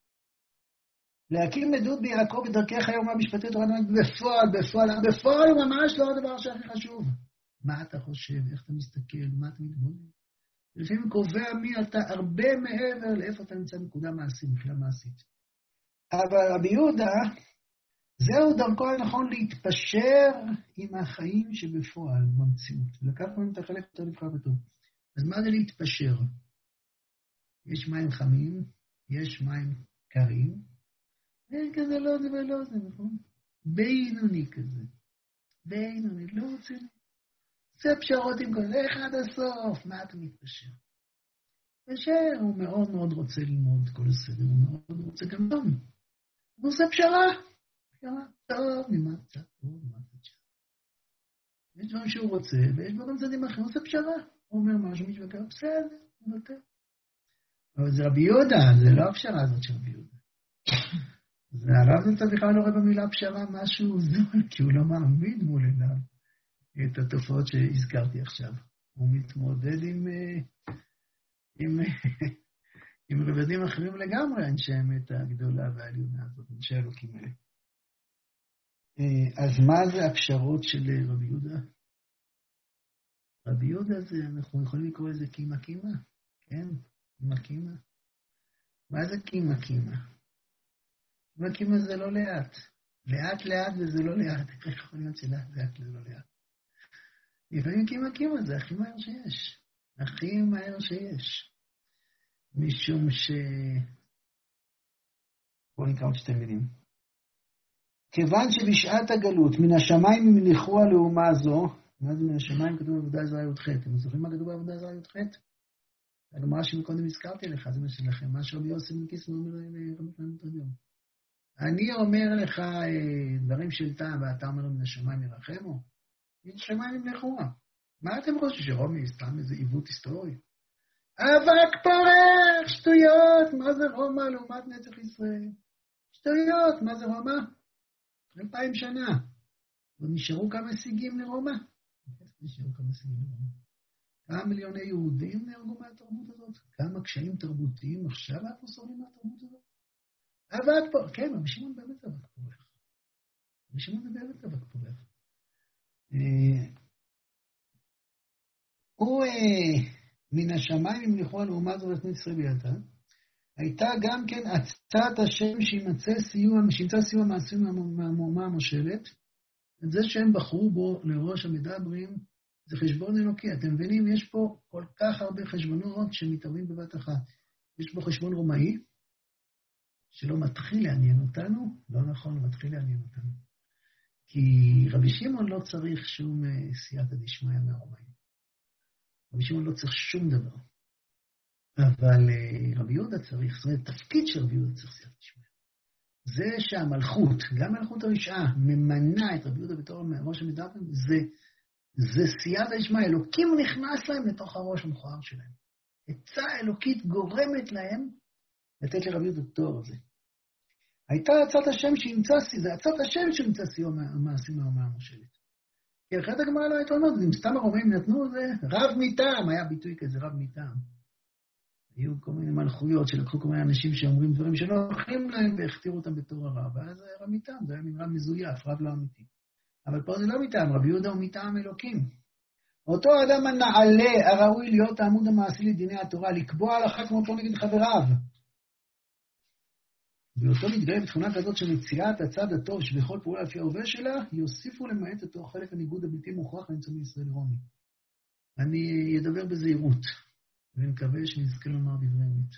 להקים עדות ביעקב בדרכי חיי האומה, במשפטי תורה תמיד בפועל הוא ממש לא הדבר שהכי חשוב. מה אתה חושב, איך אתה מסתכל, מה אתה מתבונן. לפעמים קובע מי אתה הרבה מעבר לאיפה אתה נמצא נקודה מעשית, מבחינה מעשית. אבל רבי יהודה, זהו דרכו הנכון להתפשר עם החיים שבפועל במציאות. לקחנו את החלק יותר נבחר בטוב. אז מה זה להתפשר? יש מים חמים, יש מים קרים, אין כזה לא זה ולא זה, נכון? בינוני כזה. בינוני, לא רוצה לי. זה פשרות עם כל זה, איך עד הסוף? מה אתה מתפשר? פשר, הוא מאוד מאוד רוצה ללמוד כל הסדר, הוא מאוד רוצה גם טוב. הוא עושה פשרה. פשרה טוב, ממה קצת טוב, ממה קצת שם. יש דברים שהוא רוצה, ויש דברים צדים אחרים, הוא עושה פשרה. הוא אומר משהו, מישהו וקרא, בסדר, הוא נותן. אבל זה רבי יהודה, זה לא הפשרה הזאת של רבי יהודה. זה עליו זה בכלל לא רואה במילה פשרה משהו זול, כי הוא לא מעמיד מול עיניו את התופעות שהזכרתי עכשיו. הוא מתמודד עם רבדים אחרים לגמרי, אנשי האמת הגדולה והעליונה הזאת, אנשי האלוקים האלה. אז מה זה הפשרות של רבי יהודה? רבי יהודה זה, אנחנו יכולים לקרוא לזה קימה קימה, כן? קימה קימה. מה זה קימה קימה? קימה קימה זה לא לאט. לאט לאט וזה לא לאט. איך יכול להיות שלאט לאט וזה לא לאט? לפעמים קימה, זה הכי מהר שיש. הכי מהר שיש. משום בואו נקרא עוד שתי מילים. כיוון שבשעת הגלות, מן השמיים הם הניחו הלאומה זו, מה זה מן השמיים כתוב בעבודה זרה י"ח? אתם זוכרים מה כתוב בעבודה זרה י"ח? הגמרא שמקודם הזכרתי לך, זה מה שלכם, מה שרבי יוסף מקיס אומר לרבי חנן תרדיון. אני אומר לך דברים של טעם, ואתה אומר מן השמיים ירחמו? מן השמיים ימלכוה. מה אתם חושבים שרומי סתם איזה עיוות היסטורי? אבק פורח, שטויות, מה זה רומא לעומת נצח ישראל? שטויות, מה זה רומא? 2000 שנה. ונשארו כמה סיגים לרומא? נשארו כמה סיגים לרומא. כמה מיליוני יהודים נהרגו מהתרבות הזאת? כמה קשיים תרבותיים עכשיו אנחנו סובלים מהתרבות הזאת? אבק פורח, כן, רבי שמעון באמת אבק פורח. רבי שמעון זה באמת אבק פורח. הוא מן השמיים המליכו הלאומה זו ותנת ישראל ביתה, הייתה גם כן עצת השם שימצא סיוע מעשים מהמאומה המושלת, את זה שהם בחרו בו לראש המדברים, זה חשבון אלוקי. אתם מבינים, יש פה כל כך הרבה חשבונות שמתערבים בבת אחת. יש פה חשבון רומאי, שלא מתחיל לעניין אותנו, לא נכון, לא מתחיל לעניין אותנו. כי רבי שמעון לא צריך שום סייעתא דשמיא מהרומאים. רבי שמעון לא צריך שום דבר. אבל רבי יהודה צריך, זאת אומרת, תפקיד של רבי יהודה צריך סייעתא דשמיא. זה שהמלכות, גם מלכות הרשעה, ממנה את רבי יהודה בתור ראש המדברים, זה סייעתא דשמיא. אלוקים נכנס להם לתוך הראש המכוער שלהם. עצה אלוקית גורמת להם לתת לרבי יהודה תואר הזה. הייתה עצת השם שימצא, זה עצת השם שימצא סיוע מעשים מהאומה המושלת. כי אחרת הגמרא לא הייתה אומרת, אם סתם הרומאים נתנו, זה רב מטעם, היה ביטוי כזה, רב מטעם. היו כל מיני מלכויות שלקחו כל מיני אנשים שאומרים דברים שלא הולכים להם והכתירו אותם בתור הרב, ואז זה היה רב מטעם, זה היה מין רב מזויף, רב לא אמיתי. אבל פה זה לא מטעם, רבי יהודה הוא מטעם אלוקים. אותו האדם הנעלה הראוי להיות העמוד המעשי לדיני התורה, לקבוע הלכה כמותו נגד חבריו. ואותו מתגלה בתכונה כזאת שמציאת הצד הטוב שבכל פעולה לפי ההווה שלה, יוסיפו למעט אותו חלק הניגוד הבלתי מוכרח למצוא מישראל רומי. אני אדבר בזהירות, ונקווה שנזכה לומר דברי אמת.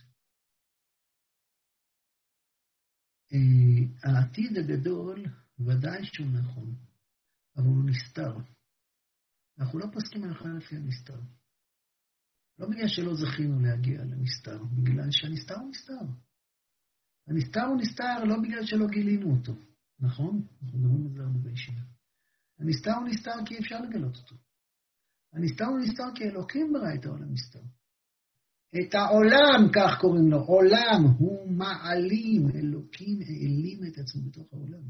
העתיד הגדול ודאי שהוא נכון, אבל הוא נסתר. אנחנו לא פוסקים הלכה לפי הנסתר. לא בגלל שלא זכינו להגיע לנסתר, בגלל שהנסתר הוא נסתר. הנסתר הוא נסתר לא בגלל שלא גילינו אותו, נכון? אנחנו מדברים על זה הרבה בישיבה. הנסתר הוא נסתר כי אפשר לגלות אותו. הנסתר הוא נסתר כי אלוקים ברא את העולם נסתר. את העולם, כך קוראים לו, עולם הוא מעלים, אלוקים העלים את עצמו בתוך העולם.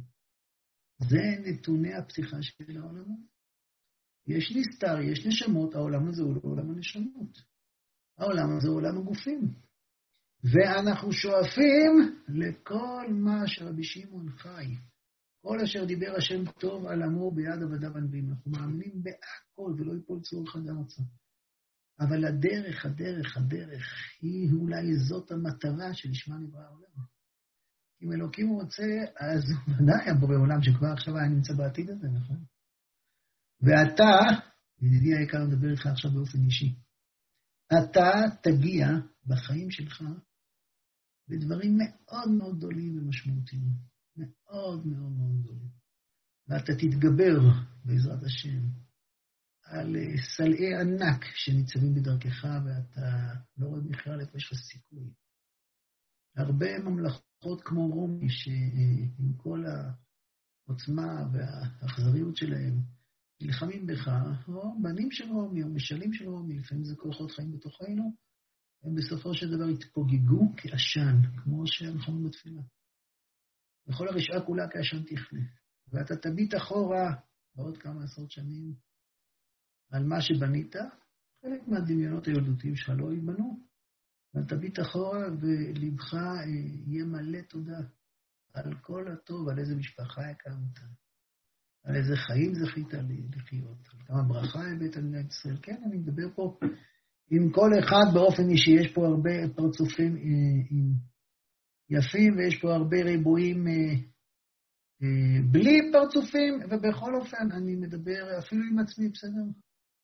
זה נתוני הפתיחה של העולם. יש נסתר, יש נשמות, העולם הזה הוא לא עולם הנשמות. העולם הזה הוא עולם הגופים. ואנחנו שואפים לכל מה שרבי שמעון חי. כל אשר דיבר השם טוב על עמו ביד עבדיו הנביאים. אנחנו מאמינים בהכל ולא ייפול צור אחד ארצה. אבל הדרך היא אולי זאת המטרה שלשמה נברא העולם. אם אלוקים רוצה, אז ודאי הבורא עולם שכבר עכשיו היה נמצא בעתיד הזה, נכון? ואתה, ידידי היקר, מדבר איתך עכשיו באופן אישי, אתה תגיע בחיים שלך בדברים מאוד מאוד גדולים ומשמעותיים. מאוד מאוד מאוד גדולים. ואתה תתגבר בעזרת השם על סלעי ענק שניצבים בדרכך, ואתה לא רואה בכלל איפה יש לך סיכוי. הרבה ממלכות כמו רומי, שעם כל העוצמה והאכזריות שלהם, נלחמים בך, או בנים של רומי, או משלים של רומי, לפעמים זה כוחות חיים בתוכנו, הם בסופו של דבר התפוגגו כעשן, כמו שאנחנו אומרים בתפילה. וכל הרשעה כולה כעשן תכלה. ואתה תביט אחורה בעוד כמה עשרות שנים על מה שבנית, חלק מהדמיונות הילדותיים שלך לא ייבנו, ואתה תביט אחורה ולבך יהיה מלא תודה על כל הטוב, על איזה משפחה הקמת, על איזה חיים זכית לחיות, על כמה ברכה הבאת על מדינת ישראל. כן, אני מדבר פה עם כל אחד באופן אישי, יש פה הרבה פרצופים יפים, ויש פה הרבה ריבועים בלי פרצופים, ובכל אופן אני מדבר אפילו עם עצמי, בסדר?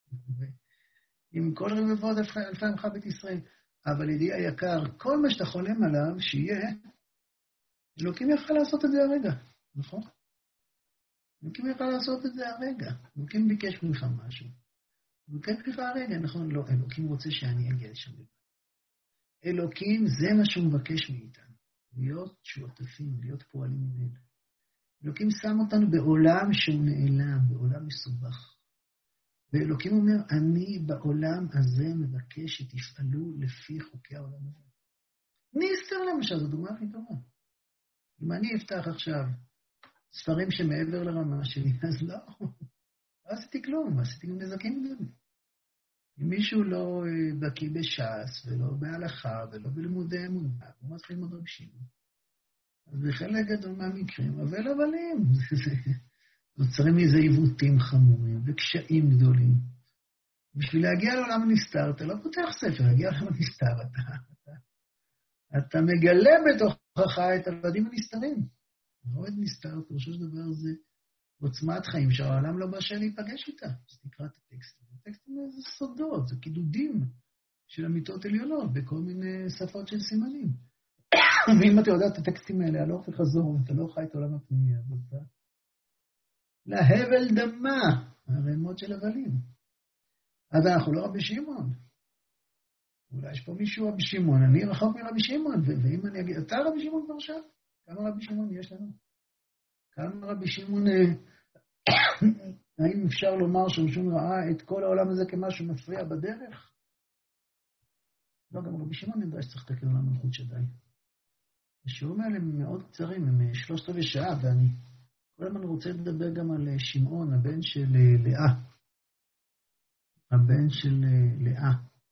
עם כל רבבות אלפי עמך בית ישראל. אבל ידידי היקר, כל מה שאתה חולם עליו, שיהיה, אלוקים יכל לעשות את זה הרגע, נכון? אלוקים יכל לעשות את זה הרגע. אלוקים ביקש ממך משהו. אלוקים ביקש הרגע, נכון? לא, אלוקים רוצה שאני אגיע לשם. אלוקים, זה מה שהוא מבקש מאיתנו. להיות שותפים, להיות פועלים ממנו. אלוקים שם אותנו בעולם שהוא נעלם, בעולם מסובך. ואלוקים אומר, אני בעולם הזה מבקש שתפעלו לפי חוקי העולם הזה. ניסטר למשל, זו דוגמה הכי טובה. אם אני אפתח עכשיו ספרים שמעבר לרמה שלי, אז לא עשיתי כלום, עשיתי גם נזקים גדולים. אם מישהו לא בקיא בש"ס, ולא בהלכה, ולא בלימודי אמונה, הוא מתחיל ללמוד רבי שמעון. אז בחלק גדול מהמקרים, אבל נוצרים מזה עיוותים חמורים וקשיים גדולים. בשביל להגיע לעולם הנסתר, אתה לא פותח ספר, להגיע לעולם הנסתר, אתה מגלה בתוכך את הלבדים הנסתרים. רואה את נסתר, פירושו של דבר זה עוצמת חיים, שהעולם לא בשל להיפגש איתה. אז תקרא את הטקסטים. הטקסטים זה סודות, זה קידודים של אמיתות עליונות, בכל מיני שפות של סימנים. ואם אתה יודע את הטקסטים האלה, הלוך וחזור, אתה לא חי את העולם הפנימי, אז אתה להבל דמה, הרמות של הבלים. אז אנחנו לא רבי שמעון. אולי יש פה מישהו רבי שמעון, אני רחוק מרבי שמעון, ואם אני אגיד, אתה רבי שמעון כבר עכשיו? כמה רבי שמעון יש לנו? כמה רבי שמעון, האם אפשר לומר שמשון ראה את כל העולם הזה כמשהו מפריע בדרך? לא, גם רבי שמעון נדע שצריך לתקן עולם מלכות שדי. השיעורים האלה הם מאוד קצרים, הם 3/4 שעה, ואני כל הזמן רוצה לדבר גם על שמעון, הבן של לאה. הבן של לאה.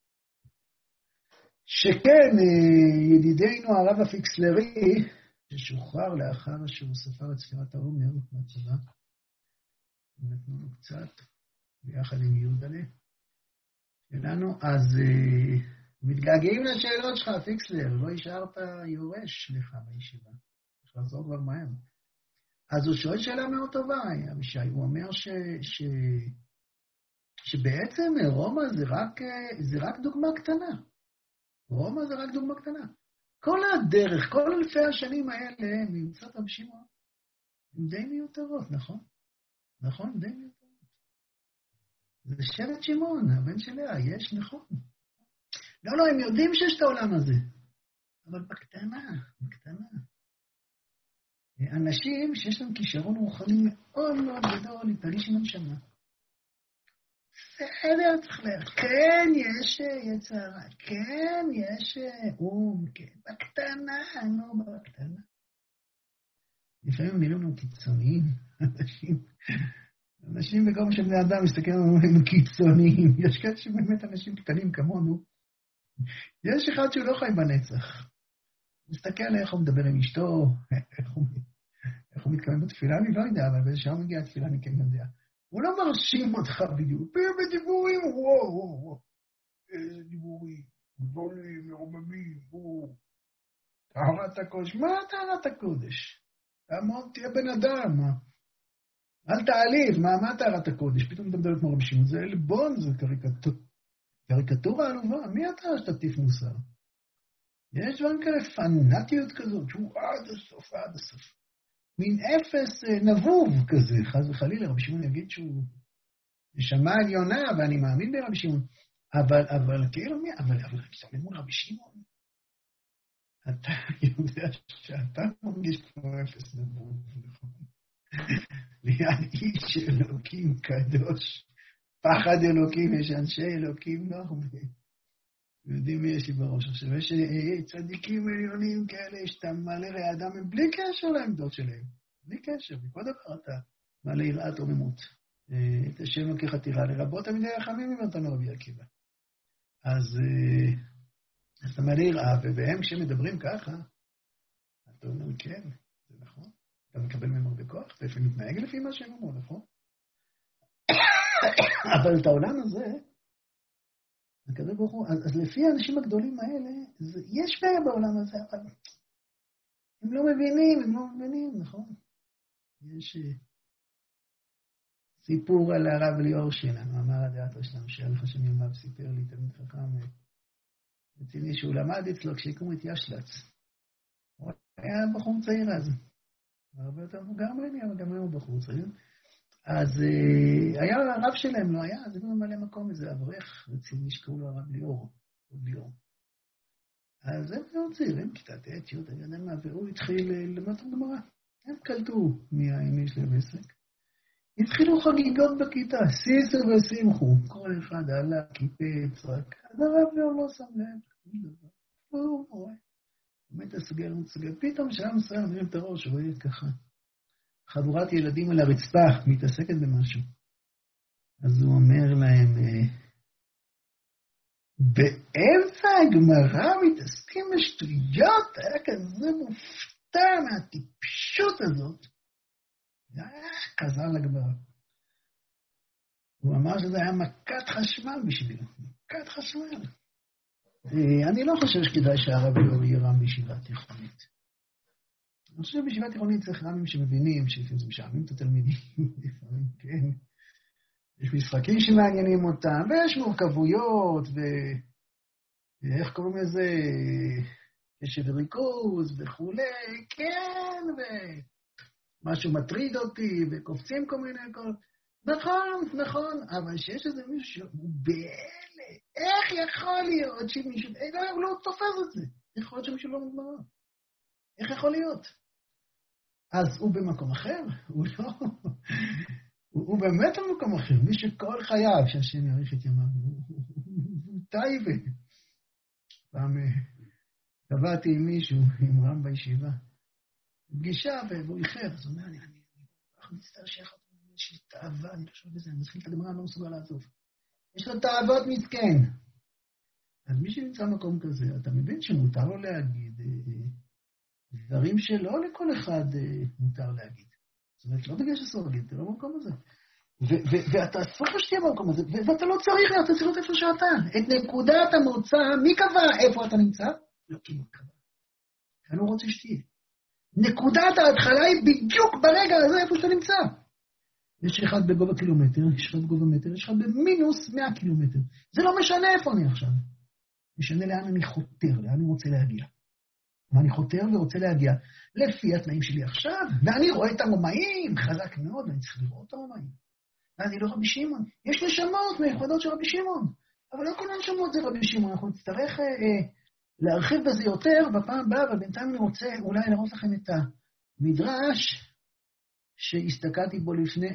שכן, ידידנו הרב הפיקסלרי, ששוחרר לאחר שהוא ספר את ספירת העומר מהצבא, נתנו לו קצת, ביחד עם יהודלה שלנו, אז מתגעגעים לשאלות שלך, פיקסלר, לא השארת יורש לך בישיבה, צריך לחזור כבר מהר. אז הוא שואל שאלה מאוד טובה, אבישי, הוא אומר שבעצם רומא זה רק דוגמה קטנה. רומא זה רק דוגמה קטנה. כל הדרך, כל אלפי השנים האלה, נמצאת רבי שמעון, הן די מיותרות, נכון? נכון, די מיותרות. זה שבט שמעון, הבן של לאה, יש, נכון. לא, הם יודעים שיש את העולם הזה. אבל בקטנה, בקטנה. אנשים שיש להם כישרון רוחני מאוד מאוד גדול, להתרגיש עם הנשמה. בסדר, צריך כן, יש יצרה, כן, יש כן, בקטנה, בקטנה. לפעמים נראים לנו קיצוניים, אנשים בכל של בני אדם מסתכלים עלינו קיצוניים, יש כאלה שבאמת אנשים קטנים כמונו, יש אחד שהוא לא חי בנצח, מסתכל על איך הוא מדבר עם אשתו, איך הוא מתכוון בתפילה, אני לא יודע, אבל באיזשהו מגיע התפילה אני כן יודע. הוא לא מרשים אותך בדיוק, בדיבורים, וואו, איזה דיבורים, גדולים, מרוממים, טהרת הקודש, מה טהרת הקודש? תהיה בן אדם, אל תעליב, מה טהרת הקודש? פתאום אתה מדבר כמו רבי שמעון, זה אלבון, זה קריקטורה עלובה, מי אתה שתטיף מוסר? יש דברים כאלה פנאטיות כזאת, שהוא עד הסוף. מין אפס נבוב כזה, חס וחלילה, רבי שמעון יגיד שהוא נשמה עליונה, ואני מאמין ברבי שמעון, אבל כאילו מי, אבל כשאתה מול רבי שמעון, אתה יודע שאתה מרגיש כמו אפס נבוב, נכון? ליד איש אלוקים קדוש, פחד אלוקים, יש אנשי אלוקים, לא הרבה. יודעים מי יש לי בראש עכשיו, יש צדיקים עליונים כאלה, שאתה מעלה לאדם, הם בלי קשר לעמדות שלהם, בלי קשר, בכל דבר אתה מעלה יראת רוממות, את השם לוקח תירא, לרבות תלמידי חכמים, אומר תנו רבי עקיבא. אז אתה מעלה יראה, והם כשמדברים ככה, אתה אומר, כן, זה נכון, אתה מקבל מהם הרבה כוח, אתה לפעמים מתנהג לפי מה שהם אמרו, נכון? אבל את העולם הזה, הקדוש ברוך הוא, אז לפי האנשים הגדולים האלה, יש בעיה בעולם הזה, אבל הם לא מבינים, נכון? סיפור על הרב ליאור שלנו, אמר הדעת שלנו, שהיה לך שם ימיו, סיפר לי תלמיד חכם רציני שהוא למד אצלו כשהקמו את ישל"צ. הוא היה בחור צעיר אז, הרבה יותר מבוגר ממני, אבל גם הוא בחור צעיר. אז היה הרב שלהם, לא היה, אז הוא ממלא מקום איזה אברך רציני שקראו לו הרב ליאור. אז הם מאוד צעירים, כיתה ט', י', אני יודע מה, והוא התחיל ללמוד את הגמרא. הם קלטו מהימי שלהם עסק. התחילו חגיגות בכיתה, סיסר ושמחו. כל אחד עלה, קיפץ, רק אז הרב לא שם לב. הוא רואה. באמת הסגר, פתאום שם ישראל מרים את הראש, רואה ככה. חבורת ילדים על הרצפה, מתעסקת במשהו. אז הוא אומר להם, באמצע הגמרא מתעסקים בשטויות, היה כזה מופתע מהטיפשות הזאת. חזר לגמרא. הוא אמר שזה היה מכת חשמל בשבילו, מכת חשמל. אני לא חושב שכדאי שהרב ליאור יהיה רם בישיבה תיכונית. אני חושב בישיבה תיכונית צריך רמים שמבינים, שלפעמים זה משעמם את התלמידים, לפעמים כן. יש משחקים שמעניינים אותם, ויש מורכבויות, ואיך קוראים לזה, קשב וריכוז וכולי, כן, ומשהו מטריד אותי, וקופצים כל מיני הכל. נכון, אבל שיש איזה מישהו שהוא באלה, איך יכול להיות שמישהו, לא תופס את זה, יכול להיות שמישהו לא מגמרא. איך יכול להיות? אז הוא במקום אחר, הוא לא... הוא באמת במקום אחר, מי שכל חייו שהשם יאריך את ימיו, הוא טייבה. פעם קבעתי עם מישהו, עם רם בישיבה, פגישה והוא איחר, אז הוא אומר לי, אני כל כך מצטער שיחד, יש לי תאווה, אני לא חושב בזה, אני מתחיל את הגמרא, אני לא מסוגל לעזוב. יש לו תאוות מסכן. אז מי שנמצא במקום כזה, אתה מבין שמותר לו להגיד דברים שלא לכל אחד מותר להגיד. זאת אומרת, לא בגלל שאסור להגיד, אתה לא במקום הזה. ואתה צריך שתהיה במקום הזה, ואתה לא צריך להיות, אתה צריך להיות איפה שאתה. את נקודת המוצא, מי קבע איפה אתה נמצא? לא כמעט קבע. אני לא רוצה שתהיה. נקודת ההתחלה היא בדיוק ברגע הזה איפה שאתה נמצא. יש אחד בגובה קילומטר, יש אחד בגובה מטר, יש אחד במינוס 100 קילומטר. זה לא משנה איפה אני עכשיו. משנה לאן אני חותר, לאן אני רוצה להגיע. ואני חותר ורוצה להגיע לפי התנאים שלי עכשיו, ואני רואה את הרומאים, חזק מאוד, ואני צריך לראות את הרומאים. ואני לא רבי שמעון. יש נשמות מיוחדות של רבי שמעון, אבל לא כל הנשמות זה רבי שמעון, אנחנו נצטרך להרחיב בזה יותר בפעם הבאה, ובינתיים אני רוצה אולי לראות לכם את המדרש שהסתכלתי בו לפני,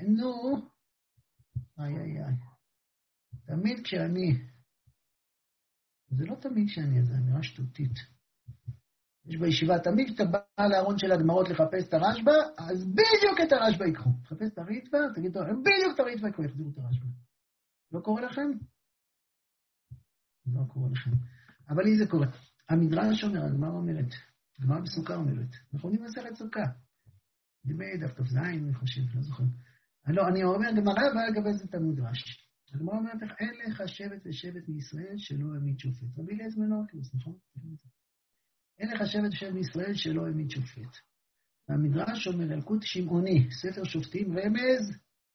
תמיד כשאני, זה לא תמיד כשאני, זה אמירה שטותית. יש בישיבה, תמיד כשאתה בא לארון של הגמרות לחפש את הרשב"א, אז בדיוק את הרשב"א ייקחו. חפש את הריטב"א, תגיד לו, בדיוק את הריטב"א יקחו, יחזירו את הרשב"א. לא קורה לכם? לא קורה לכם. אבל לי זה קורה. המדרש אומר, הגמרא אומרת, הגמרא בסוכה אומרת, אנחנו יודעים מסכת סוכה. דמי דף כ"ז, אני חושב, לא זוכר. אני אומר, גמרא, ואגב זה את המדרש. הגמרא אומרת, אין לך שבט ושבט מישראל שלא העמיד שופט. רבי אליעזר בן הורקנוס, נכון? אין לך שבט ושבט מישראל שלא העמיד שופט. והמדרש אומר, ילקוט שמעוני, ספר שופטים, רמז,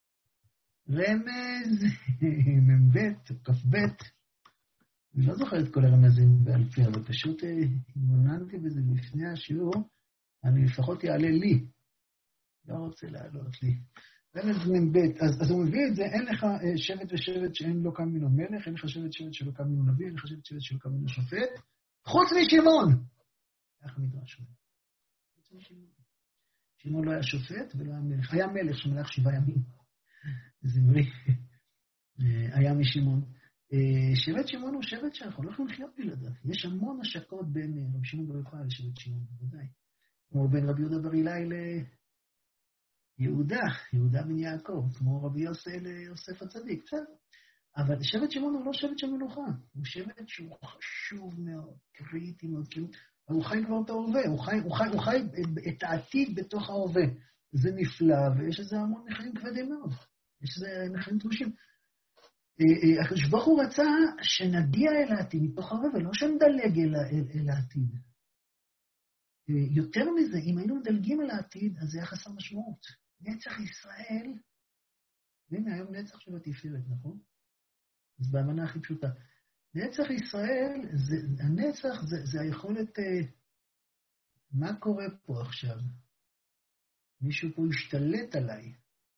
מ"ב, כ"ב. אני לא זוכר את כל הרמזים בעל פה, אבל פשוט התבוננתי בזה לפני השיעור, אני לפחות יעלה לי. לא רוצה לעלות לי. רמז מ"ב, אז הוא מביא את זה, אין לך שבט ושבט שאין לו קם ממנו מלך, אין לך שבט ושבט שלא קם ממנו נביא, אין לך שבט ושבט שלא קם ממנו שופט, חוץ משמעון. איך המדרש אומר? חוץ משמעון. שמעון לא היה שופט ולא היה מלך. היה מלך שמלך 7 ימים. זמרי. היה משמעון. שבט שמעון הוא שבט שאנחנו לא יכולים לחיות בלעדיו. יש המון השקות בין רבי שמעון בר יוחאי לשבט שמעון, בוודאי. כמו בין רבי יהודה בר אילאי ליהודה, יהודה בן יעקב, כמו רבי יוסי ליוסף הצדיק, בסדר. אבל שבט שמעון הוא לא שבט של מלוכה, הוא שבט שהוא חשוב מאוד, קריטי מאוד, כאילו, הוא חי כבר את ההווה, הוא חי את העתיד בתוך ההווה. זה נפלא, ויש איזה המון מחירים כבדים מאוד. יש איזה מחירים תלושים. הקדוש ברוך הוא רצה שנגיע אל העתיד מתוך ההווה, ולא שנדלג אל העתיד. יותר מזה, אם היינו מדלגים אל העתיד, אז זה היה חסר משמעות. נצח ישראל הנה, היום נצח שבתפארת, נכון? אז בהבנה הכי פשוטה. נצח ישראל, הנצח זה היכולת, מה קורה פה עכשיו? מישהו פה השתלט עליי.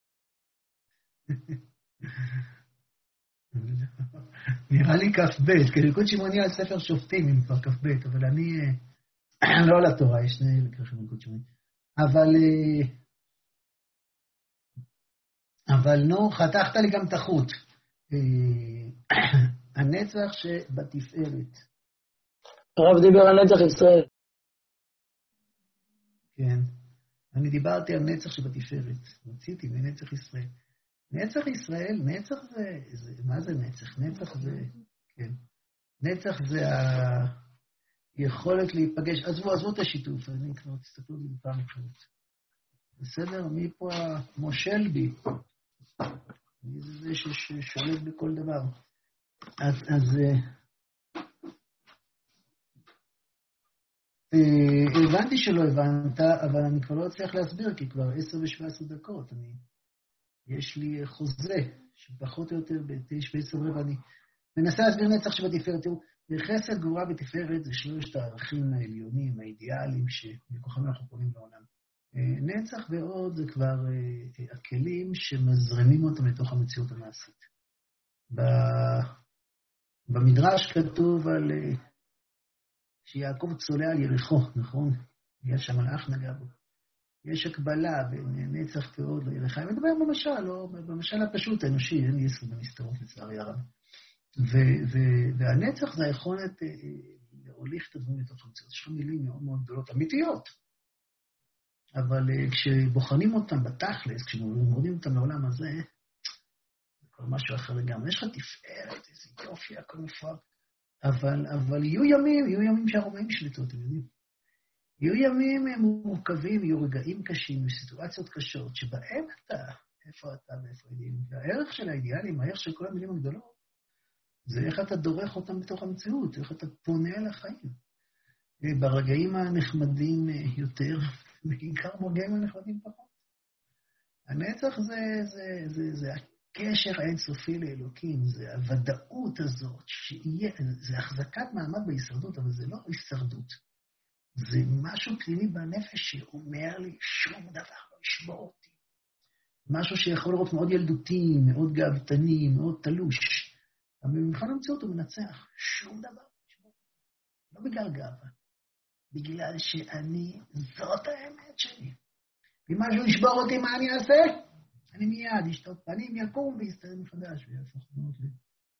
נראה לי כ"ב, כליקוד שמעוני על ספר שופטים, אם כבר כ"ב, אבל אני לא על התורה, יש שני לקרחים ליקוד שמעוני. אבל נו, חתכת לי גם את החוט. הנצח שבתפארת. הרב דיבר על נצח ישראל. כן, אני דיברתי על נצח שבתפארת, רציתי מנצח ישראל. נצח ישראל, נצח זה, מה זה נצח? נצח זה, כן. נצח זה היכולת להיפגש, עזבו את השיתוף, אני כבר תסתכלו לי פעם אחרת. בסדר? מי פה המושל בי? מי זה ששולט בכל דבר? אז הבנתי שלא הבנת, אבל אני כבר לא צריך להסביר, כי כבר 10 ו-17 דקות, יש לי חוזה, שפחות או יותר ב-9:10 אני מנסה להסביר נצח שבתפארת. תראו, חסד גבורה בתפארת זה 3 הערכים העליונים, האידיאליים, שמכוחם אנחנו פונים לעולם. נצח ועוד זה כבר הכלים שמזרמים אותם לתוך המציאות המעשית. במדרש כתוב על שיעקב צולע על יריחו, נכון? יש שם מלאך נגע בו. יש הקבלה בין נצח ועוד ליריחו. אני מדבר במשל, לא, במשל הפשוט האנושי, אין לי יסוד במסתרות לצערי הרב. והנצח זה היכולת להוליך את הדברים לתוך המציאות. יש מילים מאוד מאוד גדולות, אמיתיות. אבל כשבוחנים אותם בתכלס, כשמורדים אותם לעולם הזה, זה כבר משהו אחר לגמרי. יש לך תפארת, איזה יופי, הכל מפואר. אבל יהיו ימים שהרומאים שליטו, אתם יודעים. יהיו ימים מורכבים, יהיו רגעים קשים, סיטואציות קשות, שבהם איפה אתה ואיפה יודעים. והערך של האידיאלים, הערך של כל המילים הגדולות, זה איך אתה דורך אותם בתוך המציאות, איך אתה פונה על החיים. ברגעים הנחמדים יותר, בעיקר ברגעים הנחמדים פחות. הנצח זה הקשר האינסופי לאלוקים, זה הוודאות הזאת, זה החזקת מעמד בהישרדות, אבל זה לא הישרדות. זה משהו פנימי בנפש שאומר לי, שום דבר לא ישבור אותי. משהו שיכול לראות מאוד ילדותי, מאוד גאוותני, מאוד תלוש. אבל במבחן המציאות הוא מנצח, שום דבר לא ישבור אותי. לא בגלל גאווה, בגלל שאני, זאת האמת שלי. אם משהו ישבור אותי, מה אני אעשה? אני מיד אשתות פנים, יקום ויסתר מחדש, ויהפוך מאוד לי.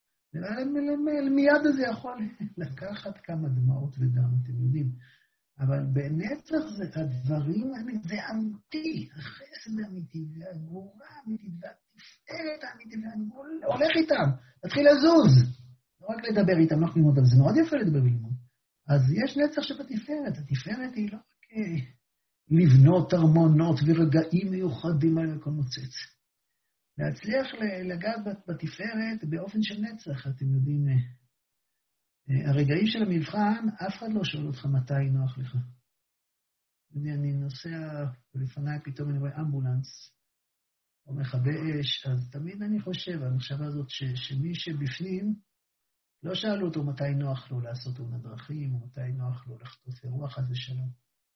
מיד הזה יכול לקחת כמה דמעות ודם, אתם יודעים. אבל בנצח זה הדברים, זה אמיתי, החסד אמיתי, והגבורה אמיתית, והתפארת האמיתית, ואני הולך איתם, תתחיל לזוז. לא רק לדבר איתם, לא ללמוד, אבל זה מאוד יפה לדבר וללמוד. אז יש נצח שבתפארת, התפארת היא לא רק לבנות ארמונות ורגעים מיוחדים על הכל מוצץ. להצליח לגעת בתפארת באופן של נצח, אתם יודעים, הרגעים של המבחן, אף אחד לא שואל אותך מתי נוח לך. אני נוסע, ולפניי פתאום אני רואה אמבולנס, או מכבי אש, אז תמיד אני חושב, המחשבה הזאת שמי שבפנים, לא שאלו אותו מתי נוח לו לעשות תאונת דרכים, או מתי נוח לו לחטוף אירוע חס ושלום.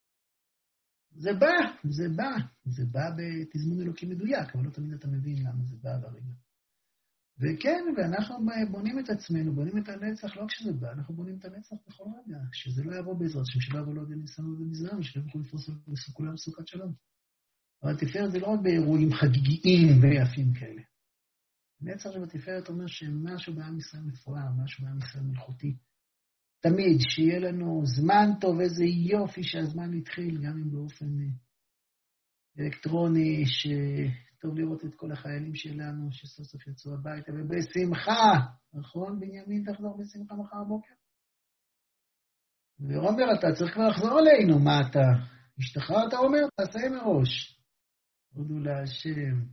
זה בא בתזמון אלוקי מדויק, אבל לא תמיד אתה מבין למה זה בא ברגע. וכן, ואנחנו בונים את עצמנו, בונים את הנצח, לא כשזה בא, אנחנו בונים את הנצח בכל רגע, שזה לא יבוא בעזרת, שלא יבוא לא יודע ניסנו ומזרם, שלא יכולים לפרוס כולם סוכת שלום. אבל תפארת זה לא רק באירועים חגיגיים ויפים כאלה. נצח שבתפארת אומר שמשהו בעם ישראל מפואר, משהו בעם ישראל מלכותי. תמיד, שיהיה לנו זמן טוב, איזה יופי שהזמן התחיל, גם אם באופן אלקטרוני, שטוב לראות את כל החיילים שלנו, שסוף סוף יצאו הביתה, ובשמחה, נכון? בנימין תחזור בשמחה מחר בוקר? ורומבר, אתה צריך כבר לחזור אלינו, מה אתה? השתחררת, אומר, תעשה מראש. הודו להשם.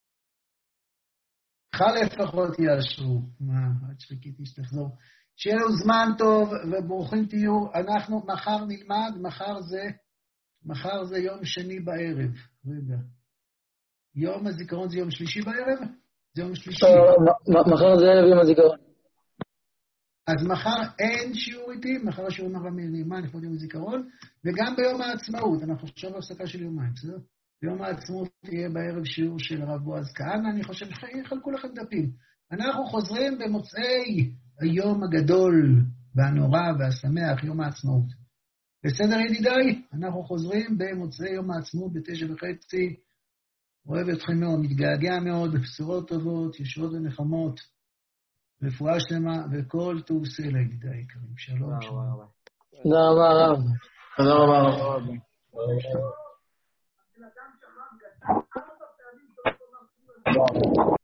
לפחות יאשרו. מה, עד שחיכיתי שתחזור. שיהיה לנו זמן טוב וברוכים תהיו. אנחנו מחר נלמד, מחר זה יום שני בערב. רגע. יום הזיכרון זה יום שלישי בערב? זה יום שלישי. מחר זה ערב יום הזיכרון. אז מחר אין שיעור איתי, מחר השיעור הרב מאיר נאמן לכבוד יום הזיכרון, וגם ביום העצמאות, אנחנו עכשיו בהפסקה של יומיים, בסדר? ביום העצמאות תהיה בערב שיעור של הרב בועז כהנא, אני חושב שיחלקו לכם דפים. אנחנו חוזרים במוצאי היום הגדול והנורא והשמח, יום העצמאות. בסדר ידידיי? אנחנו חוזרים במוצאי יום העצמאות ב9:30. אוהב אתכם מאוד, מתגעגע מאוד, בשורות טובות, ישועות ונחמות, רפואה שלמה וכל טוב סלע ידידיי היקרים. שלום, שלום. תודה רבה רב. תודה רבה רב.